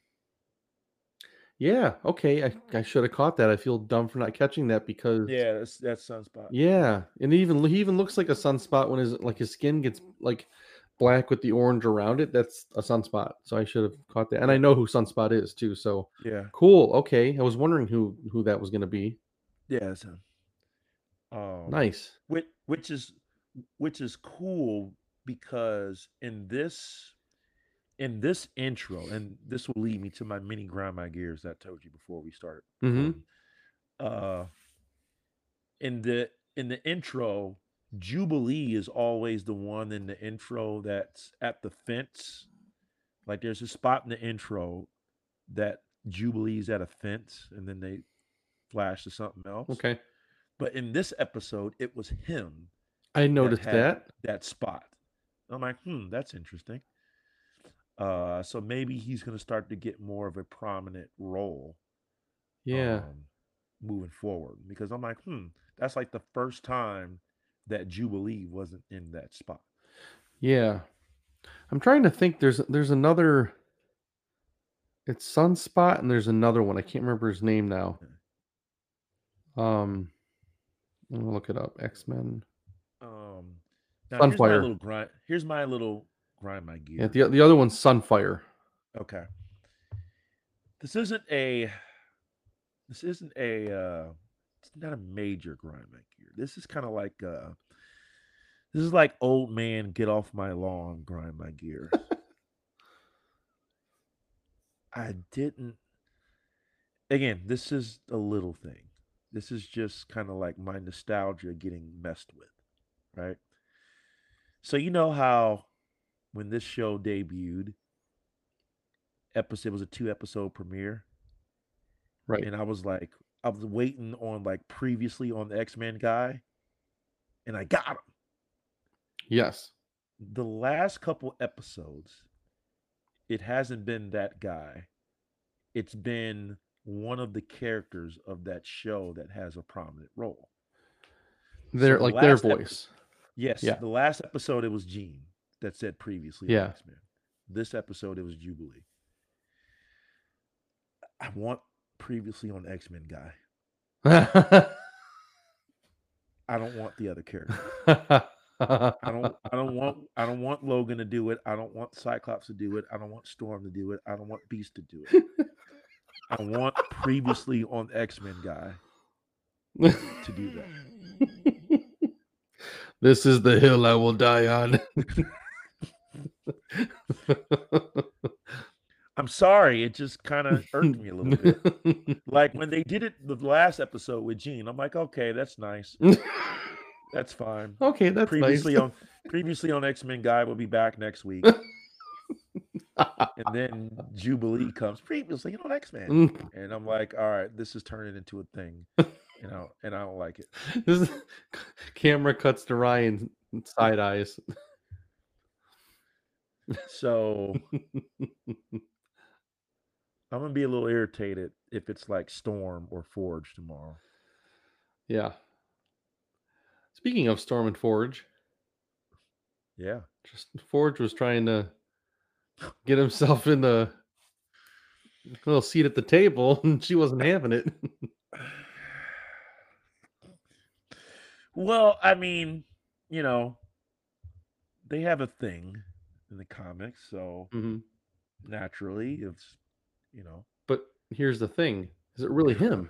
yeah, okay, I I should have caught that. I feel dumb for not catching that because yeah, that's that's Sunspot. Yeah. yeah, and even he even looks like a sunspot when his like his skin gets like black with the orange around it. That's a sunspot. So I should have caught that. And I Yep. know who Sunspot is too. So Yeah. cool. Okay, I was wondering who who that was going to be. Yeah, that's him. Um Nice. which which is which is cool because in this in this intro, and this will lead me to my mini grind my gears that I told you before we started Mm-hmm. recording. Uh in the in the intro, Jubilee is always the one in the intro that's at the fence. Like there's a spot in the intro that Jubilee's at a fence and then they flash to something else. Okay, But in this episode, it was him I that noticed had that. that spot. I'm like, hmm, that's interesting. Uh, so maybe he's going to start to get more of a prominent role Yeah, um, moving forward because I'm like, hmm, that's like the first time that Jubilee wasn't in that spot. yeah. I'm trying to think. There's there's another. It's Sunspot, and there's another one. I can't remember his name now. Um, I'm gonna look it up. X Men. Um, now here's my Sunfire. little grind. Here's my little grind my Yeah, gear. the the other one's Sunfire. Okay, this isn't a this isn't a uh, it's not a major grind my gear. This is kind of like uh, this is like old man get off my lawn grind my gears. I didn't. Again, this is a little thing. This is just kind of like my nostalgia getting messed with, right? So you know how when this show debuted, episode it was a two episode premiere, Right. and I was like, I was waiting on like previously on the X Men guy, and I got him. Yes. The last couple episodes, it hasn't been that guy. It's been one of the characters of that show that has a prominent role. So They're the like their last episode, voice. yes, Yeah. the last episode it was Jean that said previously on Yeah. X Men. This episode it was Jubilee. I want previously on X Men guy. I don't want the other character. I don't I don't want I don't want Logan to do it. I don't want Cyclops to do it. I don't want Storm to do it. I don't want Beast to do it. I want previously on X-Men guy to do that. This is the hill I will die on. I'm sorry, it just kinda irked me a little bit. Like, when they did it the last episode with Jean, I'm like, "Okay, that's nice. That's fine." Okay, that's nice. Previously on previously on X-Men Guy will be back next week. And then Jubilee comes, "Previously on X-Men." Mm. And I'm like, "Alright, this is turning into a thing." You know, and I don't like it. This is camera cuts to Ryan side eyes. So I'm gonna be a little irritated if it's like Storm or Forge tomorrow. Yeah. Speaking of Storm and Forge, Yeah. just Forge was trying to get himself in the little seat at the table, and she wasn't having it. Well, I mean, you know, they have a thing in the comics, so Mhm. naturally it's, you know, But here's the thing: is it really him?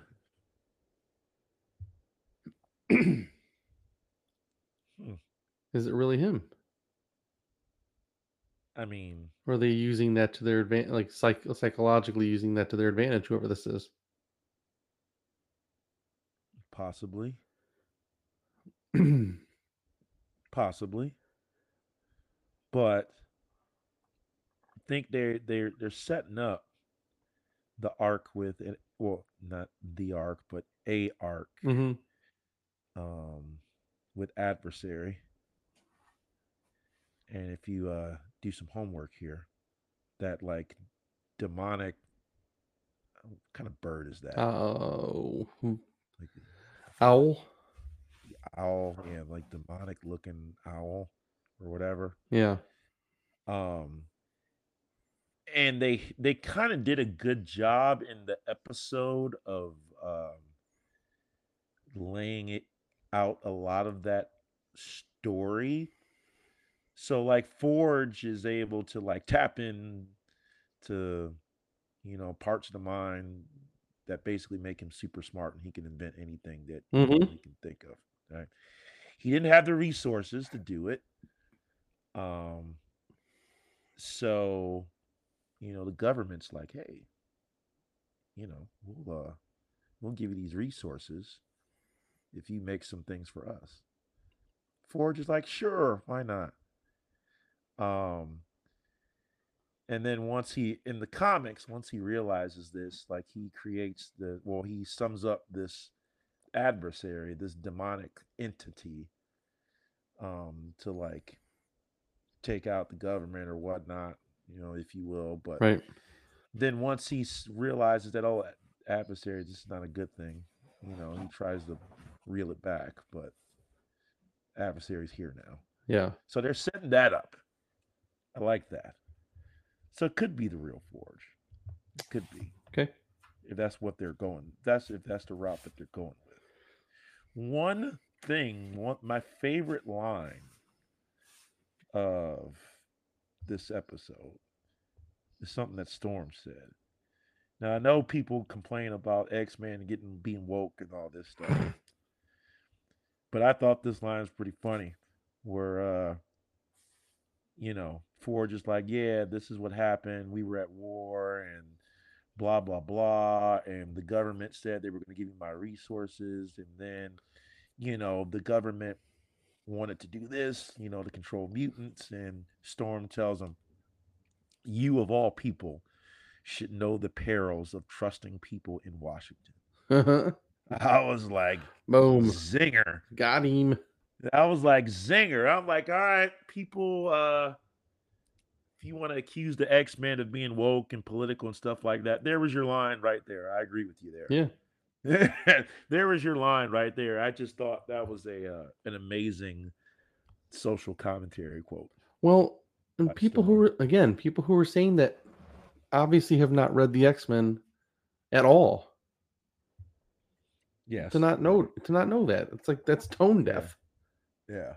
hmm, Is it really him? I mean, Or are they using that to their advantage, like psych- psychologically using that to their advantage? Whoever this is. possibly, possibly, but I think they're they're they're setting up the arc with it. Well, not the arc, but a arc hmm um, with adversary. And if you uh, do some homework here, that like demonic, what kind of bird is that? Oh, Like owl. the owl, yeah, like demonic looking owl or whatever. Yeah. Um, and they they kind of did a good job in the episode of um, laying it out a lot of that story. So like Forge is able to like tap in to, you know, parts of the mind that basically make him super smart and he can invent anything that, you know, hmm he can think of. Right. He didn't have the resources to do it. Um, so, you know, the government's like, hey, you know, we'll uh we'll give you these resources if you make some things for us. Forge is like, sure, why not? Um, and then once he in the comics, once he realizes this, like he creates the well, he sums up this adversary, this demonic entity, um, to like take out the government or whatnot, you know, if you will. But Right. then once he realizes that oh, adversary, this is not a good thing, you know, he tries to reel it back, but adversary's here now. Yeah. So they're setting that up. I like that. So it could be the real Forge. It could be Okay. if that's what they're going. That's if that's the route that they're going with. One thing, one my favorite line of this episode is something that Storm said. Now I know people complain about X Men getting being woke and all this stuff, but I thought this line was pretty funny, where uh, you know Forge is like, "Yeah, this is what happened. We were at war and blah blah blah, and the government said they were going to give me my resources, and then you know the government wanted to do this, you know, to control mutants, and Storm tells him, you of all people should know the perils of trusting people in Washington." I was like, Boom. zinger. Got him. I was like, zinger. I'm like, all right, people, uh, if you want to accuse the X Men of being woke and political and stuff like that, there was your line right there. I agree with you Yeah. there. There was your line right there. I just thought that was a uh, an amazing social commentary quote Well, and by people who Storm. were again, people who were saying that obviously have not read the X-Men at all. To Yes. not Yeah. know to not know that. It's like that's tone Yeah. deaf. Yeah.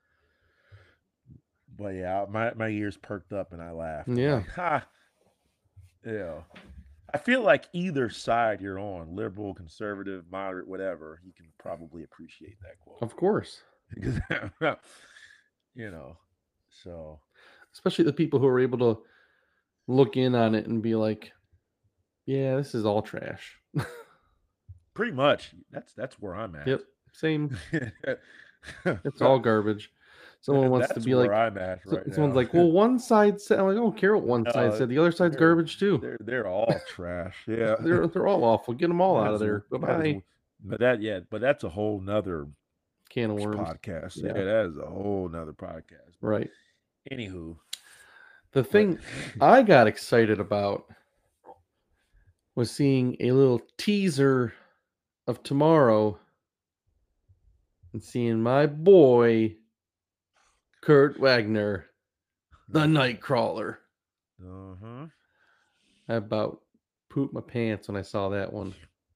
But yeah, my, my ears perked up and I laughed. I'm Yeah. like, ha. Yeah. I feel like either side you're on, liberal, conservative, moderate, whatever, you can probably appreciate that quote. Of course. Because, you know, so especially the people who are able to look in on it and be like, "Yeah, this is all trash." Pretty much. That's that's where I'm at. Yep, same. It's all That garbage. Someone wants to that's be where like, I'm at so- right someone's now. like, "Well, one side said," I'm like, "I don't care what one side No, said. The other side's they're garbage too. they're they're all trash. Yeah. They're they're all awful. Get them all That out of is a there. that is Goodbye." a but that yeah, but that's a whole nother Can of worms. podcast. Yeah, Yeah, that is a whole nother podcast. But right. anywho, The but thing I got excited about was seeing a little teaser of tomorrow and seeing my boy Kurt Wagner, the Nightcrawler. uh-huh. I about pooped my pants when I saw that one.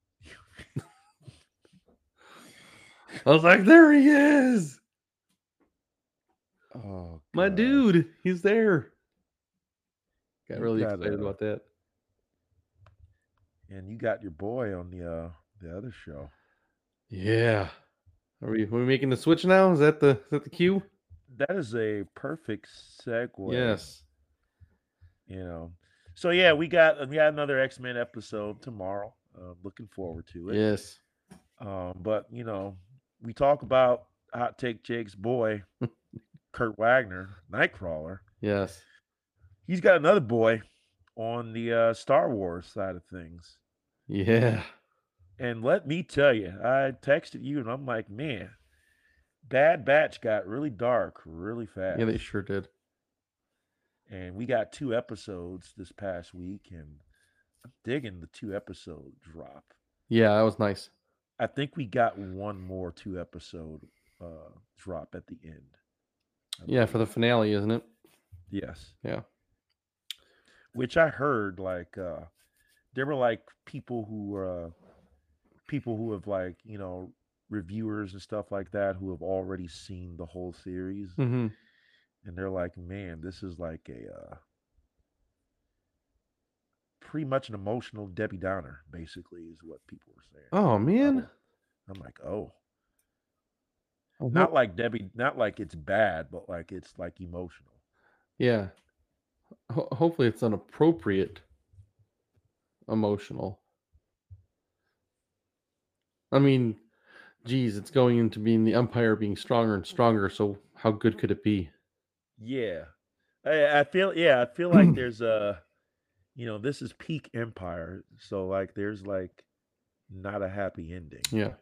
I was like, there he is. Oh My gosh. dude. He's there. Got You really got excited uh about that. and you got your boy on the uh the other show. Yeah. Are we, are we making the switch now? Is that the is that the cue? That is a perfect segue, Yes. you know. So yeah, we got we got another X-Men episode tomorrow. Uh, looking forward to it. Yes. Um, but you know, we talk about Hot Take Jake's boy, Kurt Wagner, Nightcrawler. Yes. He's got another boy on the uh, Star Wars side of things. Yeah. And let me tell you, I texted you and I'm like, man, Bad Batch got really dark really Yeah, they fast. sure did. And we got two episodes this past week, and I'm digging the two episode drop. Yeah, that was nice. I think we got one more two episode uh, drop at the end. I Yeah, for the believe. finale, isn't it? Yes. Yeah. Which I heard like uh there were like people who uh people who have like, you know, reviewers and stuff like that who have already seen the whole series, Mm-hmm. and they're like, "Man, this is like a uh pretty much an emotional Debbie Downer, basically, is what people were saying." Oh I'm like, man. "Oh." I'm like, "Oh." I Not hope. like Debbie, not like it's bad, but like it's like emotional. Yeah. Ho- hopefully, it's an appropriate emotional. I mean, geez, it's going into being the Empire being stronger and stronger. So how good could it be? Yeah. I, I feel yeah, I feel like there's a you know, this is peak Empire, so like there's like not a happy ending. Yeah.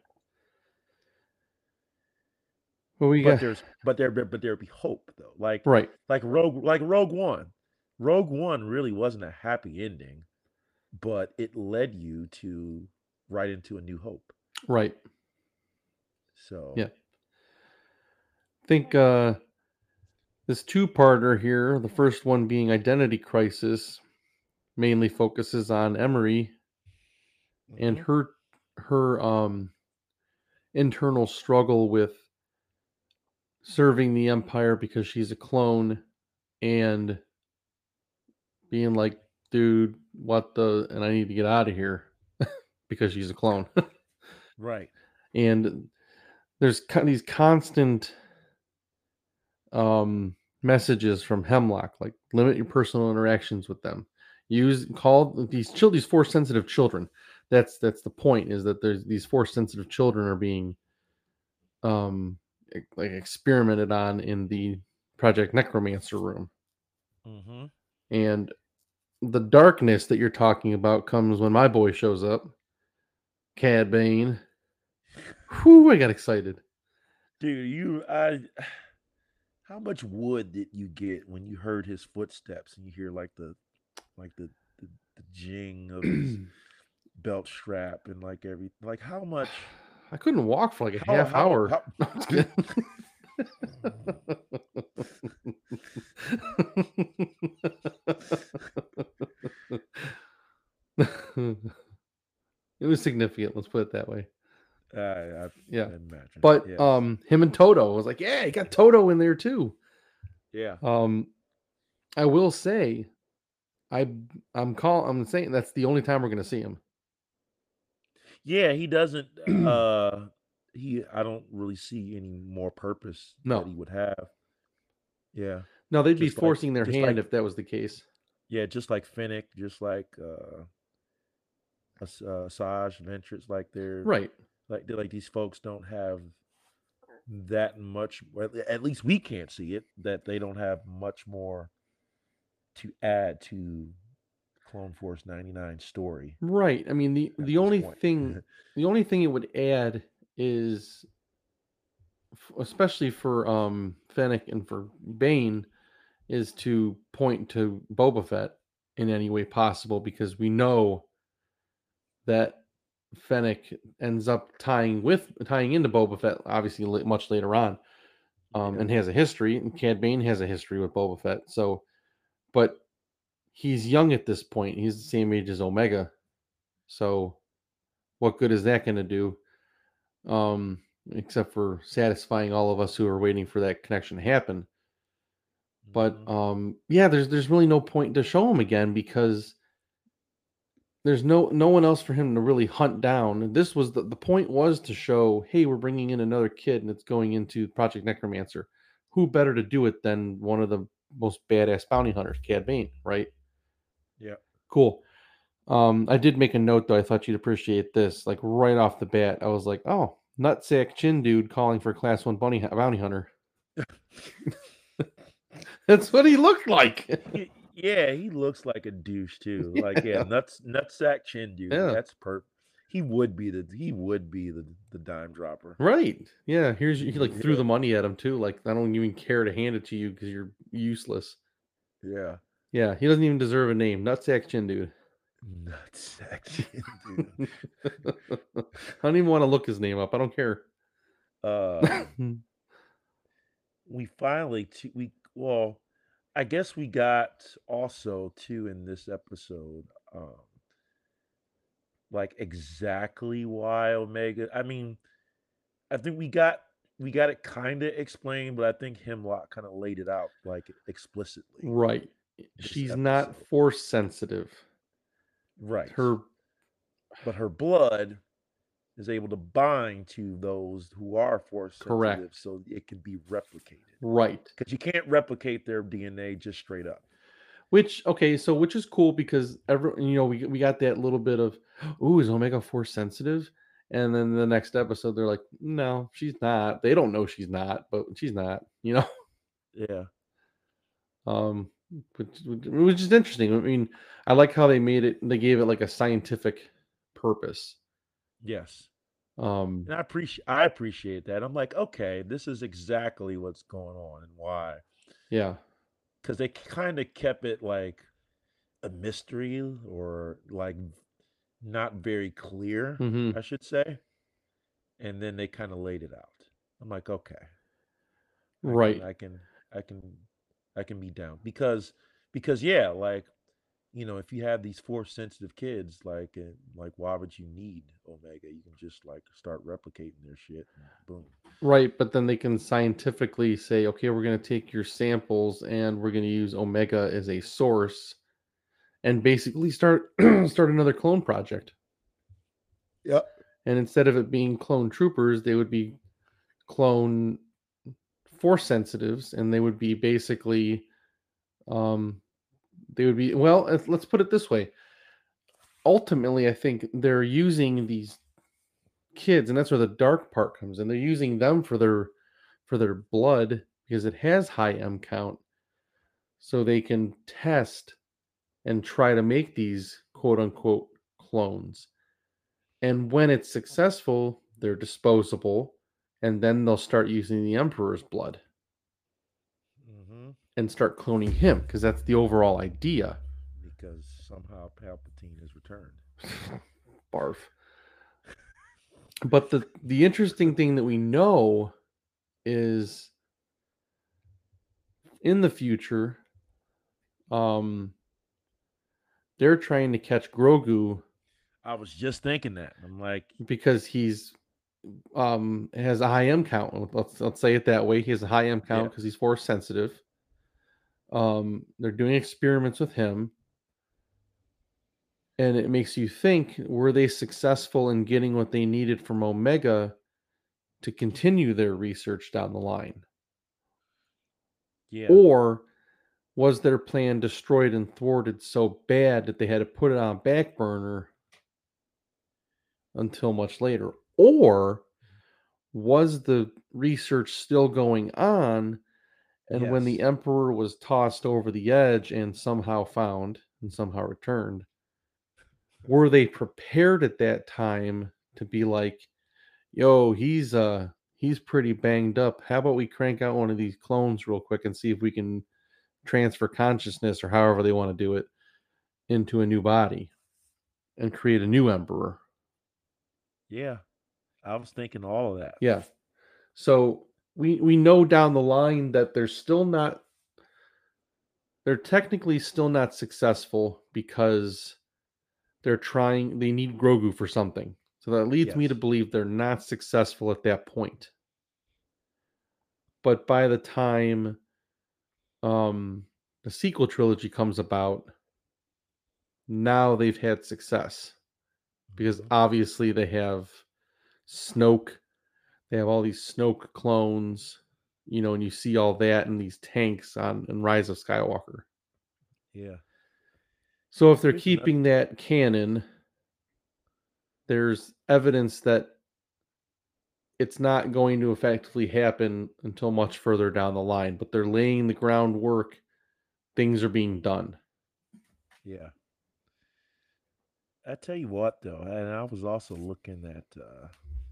Well, we But got there's but there but there be hope though. Like right, like Rogue like Rogue One. Rogue One really wasn't a happy ending, but it led you to right into A New Hope. right. So, Yeah. Think uh this two-parter here, the first one being Identity Crisis, mainly focuses on Emery and mhm, her her um internal struggle with serving the Empire because she's a clone and being like, dude, what the, and I need to get out of here because she's a clone. right. And there's kind of these constant um, messages from Hemlock, like limit your personal interactions with them. Use call these chil- these force sensitive children. That's that's the point. Is that there's these force sensitive children are being um e- like experimented on in the Project Necromancer room, Mhm. and the darkness that you're talking about comes when my boy shows up, Cad Bane. Whew, I got excited. Dude, you I how much wood did you get when you heard his footsteps and you hear like the like the the, the jing of his belt strap and like every like how much I couldn't walk for like a how half how hour. how No, I'm just kidding. It was significant. Let's put it that way. I, I Yeah, imagine. but Yes. um, him and Toto I was like, yeah, he got Toto in there too. Yeah. Um, I will say, I I'm call I'm saying that's the only time we're gonna see Yeah, he doesn't him. uh he I don't really see any more purpose that No, he would have. Yeah. No, they'd be just like forcing their just hand like if that was the case. yeah, just like Fennec, just like uh, As- uh Asajj Ventress, like they're Right. like they're like these folks don't have that much. Well, at least we can't see it that they don't have much more to add to Clone Force ninety-nine story Right. I mean, the at the this only point. thing the only thing it would add is f- especially for um Fennec and for Bane is to point to Boba Fett in any way possible because we know that Fennec ends up tying with tying into Boba Fett obviously li- much later on, um, Yeah. and has a history. And Cad Bane has a history with Boba Fett. So, but he's young at this point. He's the same age as Omega. So, what good is that going to do? Um, except for satisfying all of us who are waiting for that connection to happen. But Hmm. um, yeah, there's there's really no point to show him again because there's no no one else for him to really hunt down. This was the, the point was to show, hey, we're bringing in another kid and it's going into Project Necromancer. Who better to do it than one of the most badass bounty hunters, Cad Bane, right? Yeah. Cool. Um, I did make a note though. I thought you'd appreciate this. Like right off the bat, I was like, "Oh, nutsack chin dude calling for a class one bounty bounty hunter." That's what he looked like. He, yeah, he looks like a douche too. Like, yeah, Yeah, nuts, nutsack chin dude. yeah, That's per. He would be the he would be the the dime dropper. right. Yeah, here's he like threw Yeah, the money at him too. Like I don't even care to hand it to you because you're useless. yeah, Yeah, he doesn't even deserve a name. Nutsack chin dude. nutsack chin dude. I don't even want to look his name up. I don't care. Uh, we finally t- we well, I guess we got also too in this episode, um, like exactly why Omega. I mean, I think we got we got it kind of explained, but I think Hemlock kind of laid it out like explicitly Right. this She's not episode. force sensitive. Right. Her But her blood is able to bind to those who are force sensitive correct. so it can be replicated. Right. Because you can't replicate their D N A just straight up. Which okay, so which is cool because every you know we we got that little bit of, ooh, is Omega Force sensitive? And then the next episode they're like, no, she's not. They don't know she's not, but she's not. You know, Yeah. um, which, which is interesting. I mean, I like how they made it. They gave it like a scientific purpose. Yes. Um, And I appreciate I appreciate that. I'm like, okay, this is exactly what's going on and why. yeah. Because they kind of kept it like a mystery or like not very clear, Hmm. I should say. And then they kind of laid it out. I'm like, okay, I can, Right. I can, I can, I can be down because, because yeah, like you know, if you have these force sensitive kids, like, uh, like why would you need Omega? You can just like start replicating their shit, and boom. Right, but then they can scientifically say, okay, we're going to take your samples and we're going to use Omega as a source and basically start start another clone project. Yep. And instead of it being clone troopers, they would be clone force sensitives, and they would be basically, um, they would be well. let's- Let's put it this way. Ultimately, I think they're using these kids, and that's where the dark part comes in. They're using them for their for their blood because it has high M count, so they can test and try to make these quote unquote clones. And when it's successful, they're disposable, and then they'll start using the Emperor's blood Mm-hmm. and start cloning him because that's the overall idea. Because somehow Palpatine has returned. Barf. But the the interesting thing that we know is in the future, um, they're trying to catch Grogu I was just thinking that. I'm like, because he's um has a high M count. Let's let's say it that way. He has a high M yeah, count because he's force sensitive. Um, they're doing experiments with him, and it makes you think: were they successful in getting what they needed from Omega to continue their research down the line, yeah, or Was their plan destroyed and thwarted so bad that they had to put it on back burner until much later? Or was the research still going on, and when the Yes. emperor was tossed over the edge and somehow found and somehow returned, were they prepared at that time to be like, "Yo, he's uh he's pretty banged up. How about we crank out one of these clones real quick and see if we can transfer consciousness or however they want to do it into a new body and create a new emperor?" Yeah. I was thinking all of that. Yeah. So we we know down the line that they're still not they're technically still not successful because they're trying they need Grogu for something. So that leads me to Yes. believe they're not successful at that point. But by the time um the sequel trilogy comes about, now they've had success because Mhm. obviously they have Snoke, they have all these Snoke clones, you know, and you see all that in these tanks on in Rise of Skywalker. Yeah. So if they're Here's another. keeping that canon, there's evidence that it's not going to effectively happen until much further down the line, but they're laying the groundwork, things are being done. Yeah. I tell you what though, and I was also looking at uh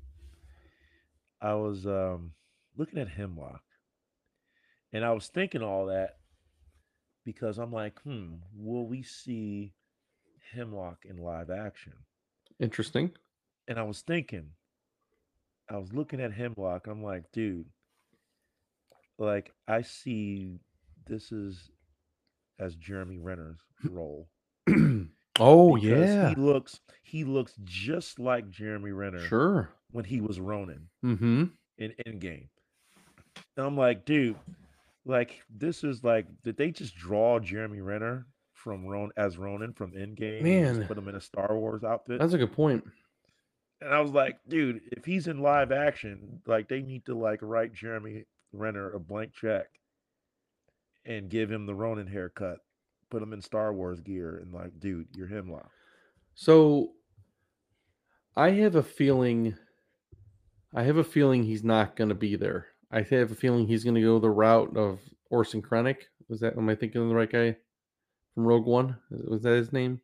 I was um looking at Hemlock, and I was thinking all that because I'm like, hmm, will we see Hemlock in live action? Interesting. And I was thinking, I was looking at Hemlock, I'm like, dude, like I see this is as Jeremy Renner's role Oh, because he yeah. looks he looks just like Jeremy Renner Sure. when he was Ronin Mhm. in Endgame. And I'm like, dude, like this is like, did they just draw Jeremy Renner from Ron as Ronin from Endgame and just Man, put him in a Star Wars outfit? that's a good point. And I was like, dude, if he's in live action, like they need to like write Jeremy Renner a blank check and give him the Ronin haircut, put him in Star Wars gear, and like, dude, you're Hemlock. So, I have a feeling I have a feeling he's not gonna be there. I have a feeling he's gonna go the route of Orson Krennic. Was that am I thinking of the right guy from Rogue One? Was that his name?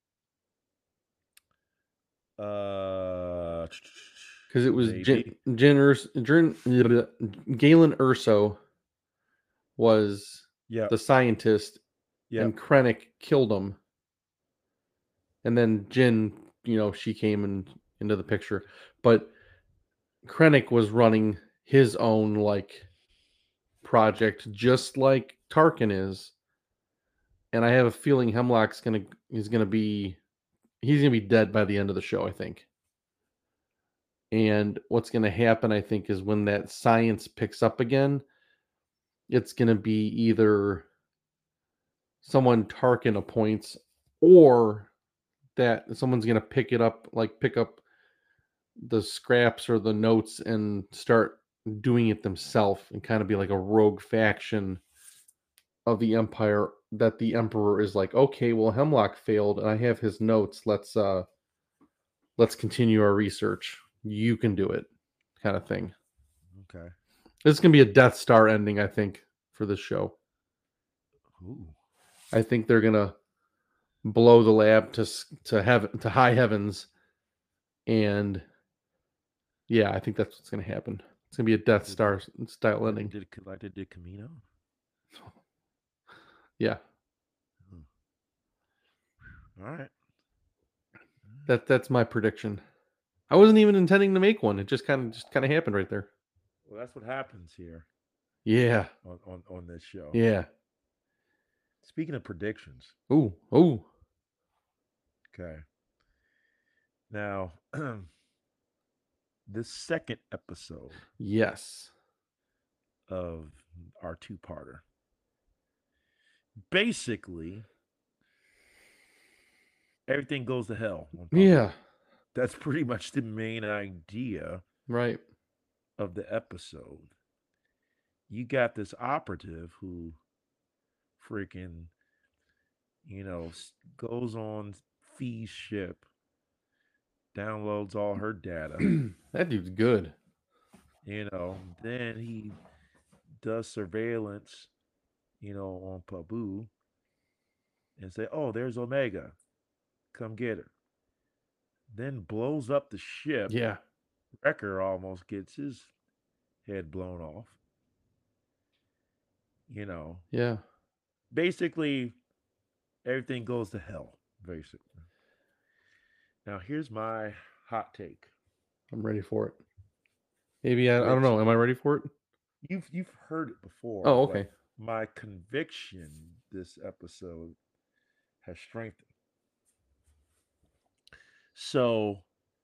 Uh, Because it was Jin, maybe. Jin, Urs, Jin Galen Urso was Yep. the scientist, and Yep. Krennic killed him, and then Jin, you know, she came in, into the picture, but Krennic was running his own like project, just like Tarkin is, and I have a feeling Hemlock's gonna is gonna be he's gonna be dead by the end of the show, I think. And what's gonna happen, I think, is when that science picks up again, it's gonna be either someone Tarkin appoints, or that someone's gonna pick it up, like pick up the scraps or the notes and start doing it themselves and kind of be like a rogue faction of the empire that the emperor is like, okay, well, Hemlock failed and I have his notes. Let's uh let's continue our research. You can do it, kind of thing. Okay. This is gonna be a Death Star ending, I think, for this show. Ooh. I think they're gonna blow the lab to to heaven to high heavens, and yeah, I think that's what's gonna happen. It's gonna be a Like Death they did, Star style like they ending. did, like they did Camino. Yeah, Hmm. All right. that that's my prediction. I wasn't even intending to make one. It just kind of just kind of happened right there. Well, that's what happens here Yeah, on on, on this show. yeah. Speaking of predictions, Ooh, ooh. okay. Now, this second episode Yes. of our two-parter, basically everything goes to hell on Yeah. Tatooine. That's pretty much the main idea Right. of the episode. You got this operative who, freaking, you know, s- goes on Fee's ship, downloads all her data, That dude's good. you know, then he does surveillance, you know, on Pabu and say, "Oh, there's Omega. Come get her." Then blows up the ship. Yeah. Wrecker almost gets his head blown off. You know, Yeah. basically everything goes to hell. Basically. Now here's my hot take, I'm ready for it. Maybe I, I don't which know. Am I ready for it? you've you've heard it before, Oh, but okay. my conviction this episode has strengthened. So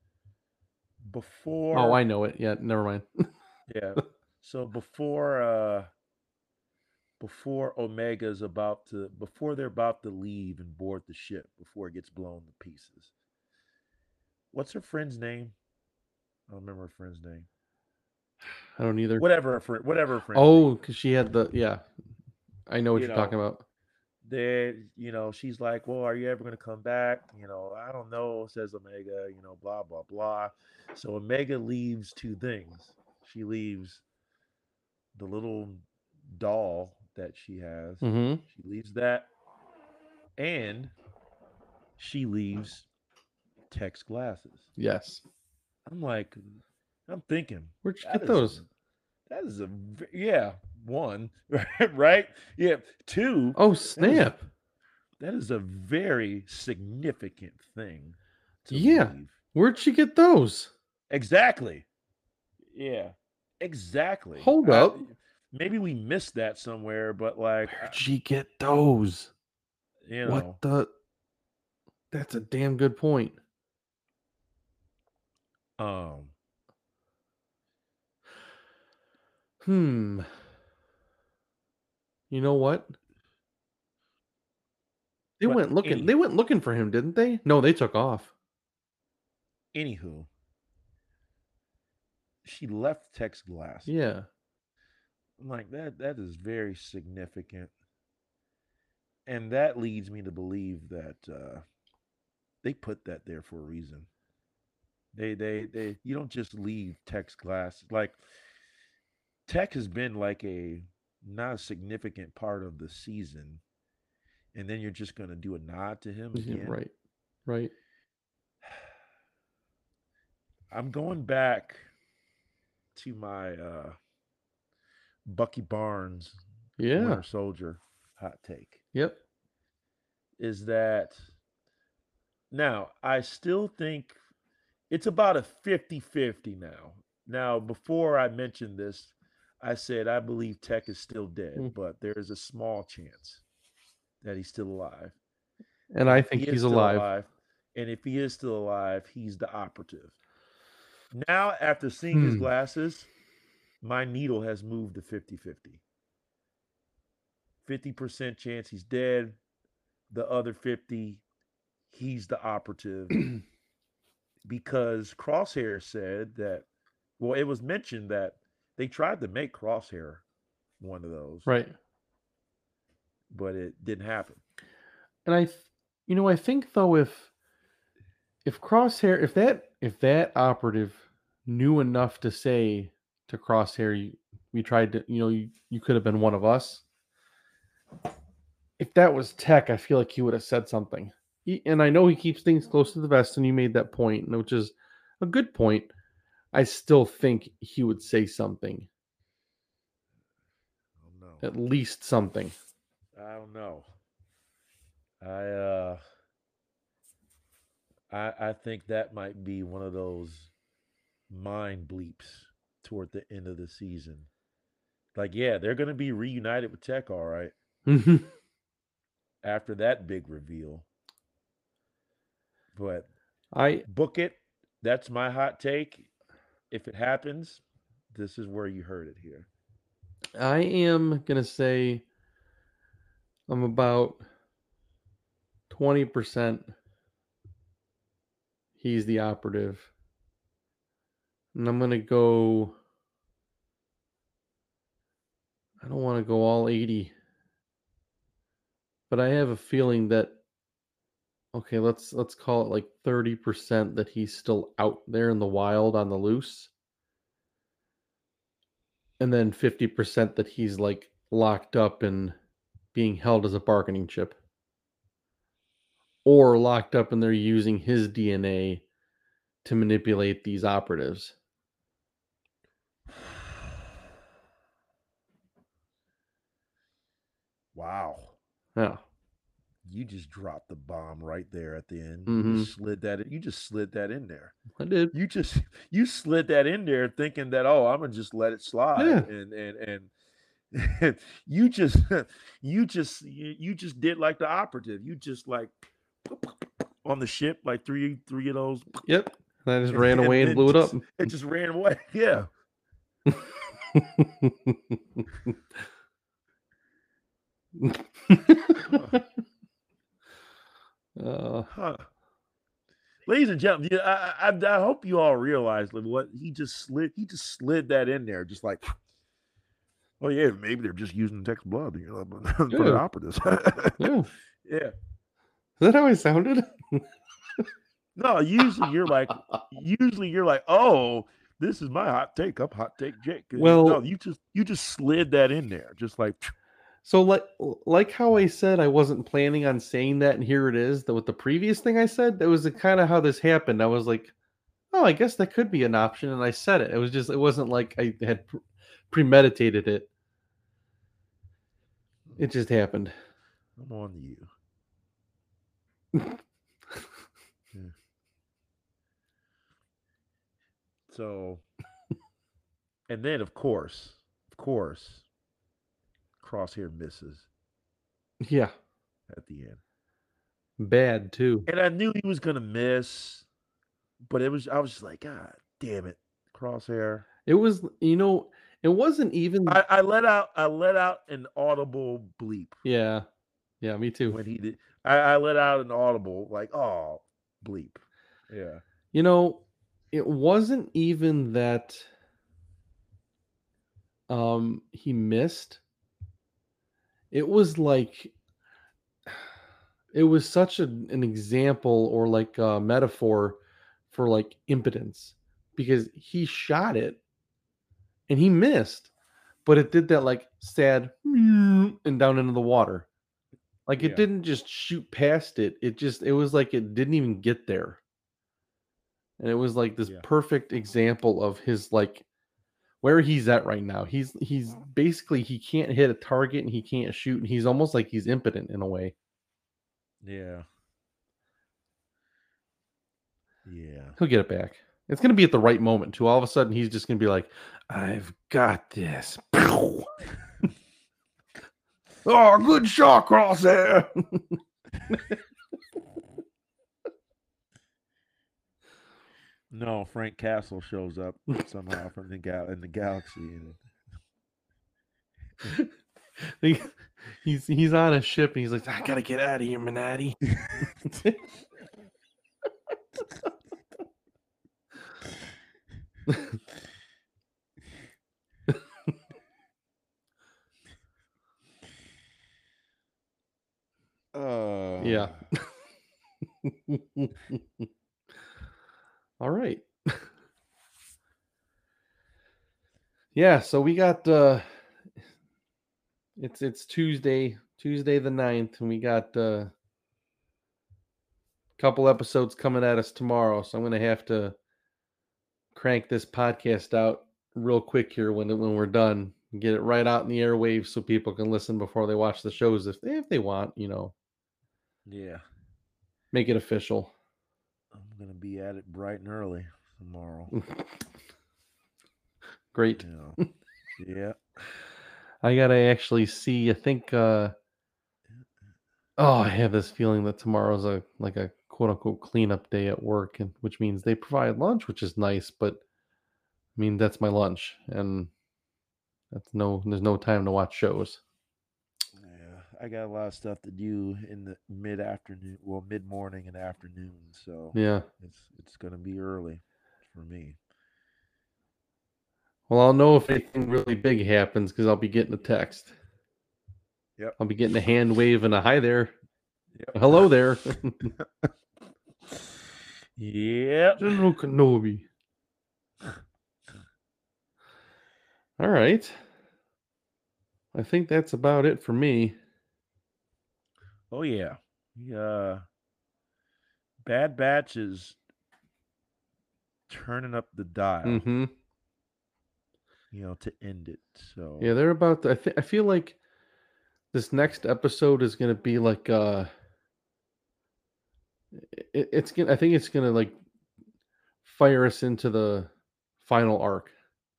Oh, I before, know it. Yeah, never mind. yeah, so before uh before Omega's about to before they're about to leave and board the ship before it gets blown to pieces. What's her friend's name? I don't remember her friend's name. I don't either. Whatever her friend, whatever her friend's Oh, name because is. she had the yeah. I know what You you're talking know, about. they, you know, she's like, "Well, are you ever going to come back?" You know, I don't know, says Omega, you know, blah, blah, blah. So Omega leaves two things. She leaves the little doll that she has, Mm-hmm. she leaves that, and she leaves Tech's glasses. Yes. I'm like, I'm thinking, Where'd you that get is a, those? that is a, yeah, one, right? Yeah, two, Oh, that is snap. that is a very significant thing to Yeah. leave. Where'd she get those? Exactly. Yeah. Exactly. Hold I up. maybe we missed that somewhere, but like I, Where'd she get those? you What know, the? That's a damn good point. um, Hmm. You know what? They but went looking. any They went looking for him, didn't they? No, they took off. anywho, she left Tech's glasses. Yeah. I'm like that that is very significant. And that leads me to believe that uh they put that there for a reason. They they they you don't just leave Tech's glasses. Like Tech has been like a not a significant part of the season, and then you're just gonna do a nod to him Yeah, again. right. Right. I'm going back to my uh Bucky Barnes Yeah. Winter Soldier hot take. Yep. Is that now I still think it's about a fifty-fifty now. Now, before I mentioned this, I said I believe Tech is still dead, Mm. but there is a small chance that he's still alive. And And I if he think is he's still alive. alive, and if he is still alive, he's the operative. Now, after seeing his Hmm. glasses, my needle has moved to fifty-fifty. fifty percent chance he's dead, the other fifty, he's the operative because Crosshair said that, well, it was mentioned that they tried to make Crosshair one of those, Right. but it didn't happen. And I, th- you know, I think though, if if Crosshair, if that if that operative knew enough to say to Crosshair, you, we tried to, you know, you, you could have been one of us. If that was Tech, I feel like he would have said something. He, and I know he keeps things close to the vest, and you made that point, which is a good point. I still think he would say something, I don't know. at least something. I don't know. I uh I I think that might be one of those mind bleeps toward the end of the season. Like, yeah, they're gonna be reunited with Tech, all right, after that big reveal. But I book it. That's my hot take. If it happens, this is where you heard it here. I am gonna say I'm about twenty percent he's the operative. And I'm gonna go I don't want to go all eighty. but I have a feeling that okay, let's let's call it like thirty percent that he's still out there in the wild on the loose, and then fifty percent that he's like locked up and being held as a bargaining chip, or locked up and they're using his D N A to manipulate these operatives. Wow. Yeah. You just dropped the bomb right there at the end. You Mm-hmm. just slid that you just slid that in there. I did. You just you slid that in there thinking that, oh, I'm gonna just let it slide. Yeah. And and and you just you just you, you just did like the operative. You just like on the ship, like three three of those, Yep. And I just and, ran and away and then blew it up. just it just ran away. Yeah. Huh. uh, Huh. Ladies and gentlemen, yeah, I, I I hope you all realize like, what he just slid. He just slid that in there, just like, oh yeah, maybe they're just using Texas blood, you know, for the yeah. operatives. Yeah. Yeah. Is that how I sounded? No, usually you're like, usually you're like, oh, this is my hot take. I'm hot take Jake. No, Well, you just you just slid that in there, just like, so like like how I said I wasn't planning on saying that, and here it is. That with the previous thing I said, that was kind of how this happened. I was like, oh, I guess that could be an option, and I said it. It was just it wasn't like I had pre- premeditated it. It just happened. I'm on to you. Yeah. So, and then of course, of course, Crosshair misses Yeah, at the end. bad too. And I knew he was gonna miss, but it was I was just like, God damn it, Crosshair. It was, you know, it wasn't even. I, I let out I let out an audible bleep Yeah, yeah, me too. when he did. I, I let out an audible like, oh, bleep. Yeah. You know, it wasn't even that um he missed. It was like it was such a, an example or like a metaphor for like impotence because he shot it and he missed, but it did that like sad and down into the water. Like it Yeah. didn't just shoot past it. It just it was like it didn't even get there. And it was like this Yeah. perfect example of his like where he's at right now. He's he's basically he can't hit a target and he can't shoot and he's almost like he's impotent in a way. Yeah. Yeah. He'll get it back. It's going to be at the right moment too. All of a sudden he's just going to be like, "I've got this." Oh, good shot, Crosshair. No, Frank Castle shows up somehow from the gal in the galaxy, and He- he's he's on a ship and he's like, "I got to get out of here, Manati." uh, Yeah. All right. Yeah, so we got uh it's it's Tuesday, Tuesday the ninth, and we got uh, a couple episodes coming at us tomorrow. So I'm going to have to crank this podcast out real quick here when when we're done. Get it right out in the airwaves so people can listen before they watch the shows if they if they want, you know. yeah, Make it official. I'm gonna be at it bright and early tomorrow. Great. Yeah, yeah. I got to actually see, I think uh oh, I have this feeling that tomorrow's a like a quote unquote cleanup day at work, and which means they provide lunch, which is nice, but I mean that's my lunch, and that's no there's no time to watch shows. Yeah, I got a lot of stuff to do in the mid afternoon, well, mid morning and afternoon. So Yeah. it's it's gonna be early for me. Well, I'll know if anything really big happens because I'll be getting a text. Yep. I'll be getting a hand wave and a hi there. Yep. Hello there. Yep. General Kenobi. All right. I think that's about it for me. Oh yeah. Yeah. Bad Batch is turning up the dial, Mm-hmm. you know, to end it. So Yeah, they're about to, I think I feel like this next episode is gonna be like uh it, it's gonna I think it's gonna like fire us into the final arc.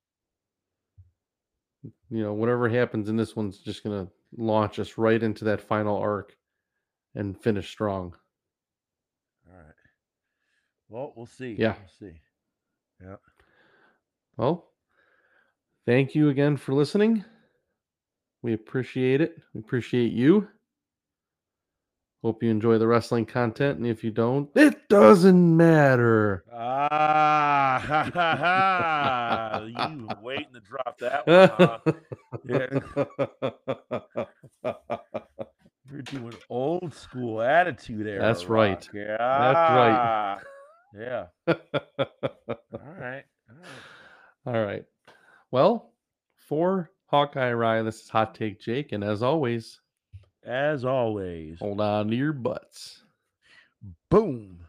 You know, whatever happens in this one's just gonna launch us right into that final arc and finish strong. all right. Well, we'll see. Yeah. We'll see. Yeah. Well, thank you again for listening. We appreciate it. We appreciate you. Hope you enjoy the wrestling content, and if you don't, it doesn't matter. Ah, ha, ha, ha. You were waiting to drop that one, huh? Yeah. You're doing old school attitude era That's rock. right. Yeah. That's right. Yeah. All right. All right. All right. Well, for Hawkeye Rye, this is Hot Take Jake, and as always, As always. hold on to your butts. Boom.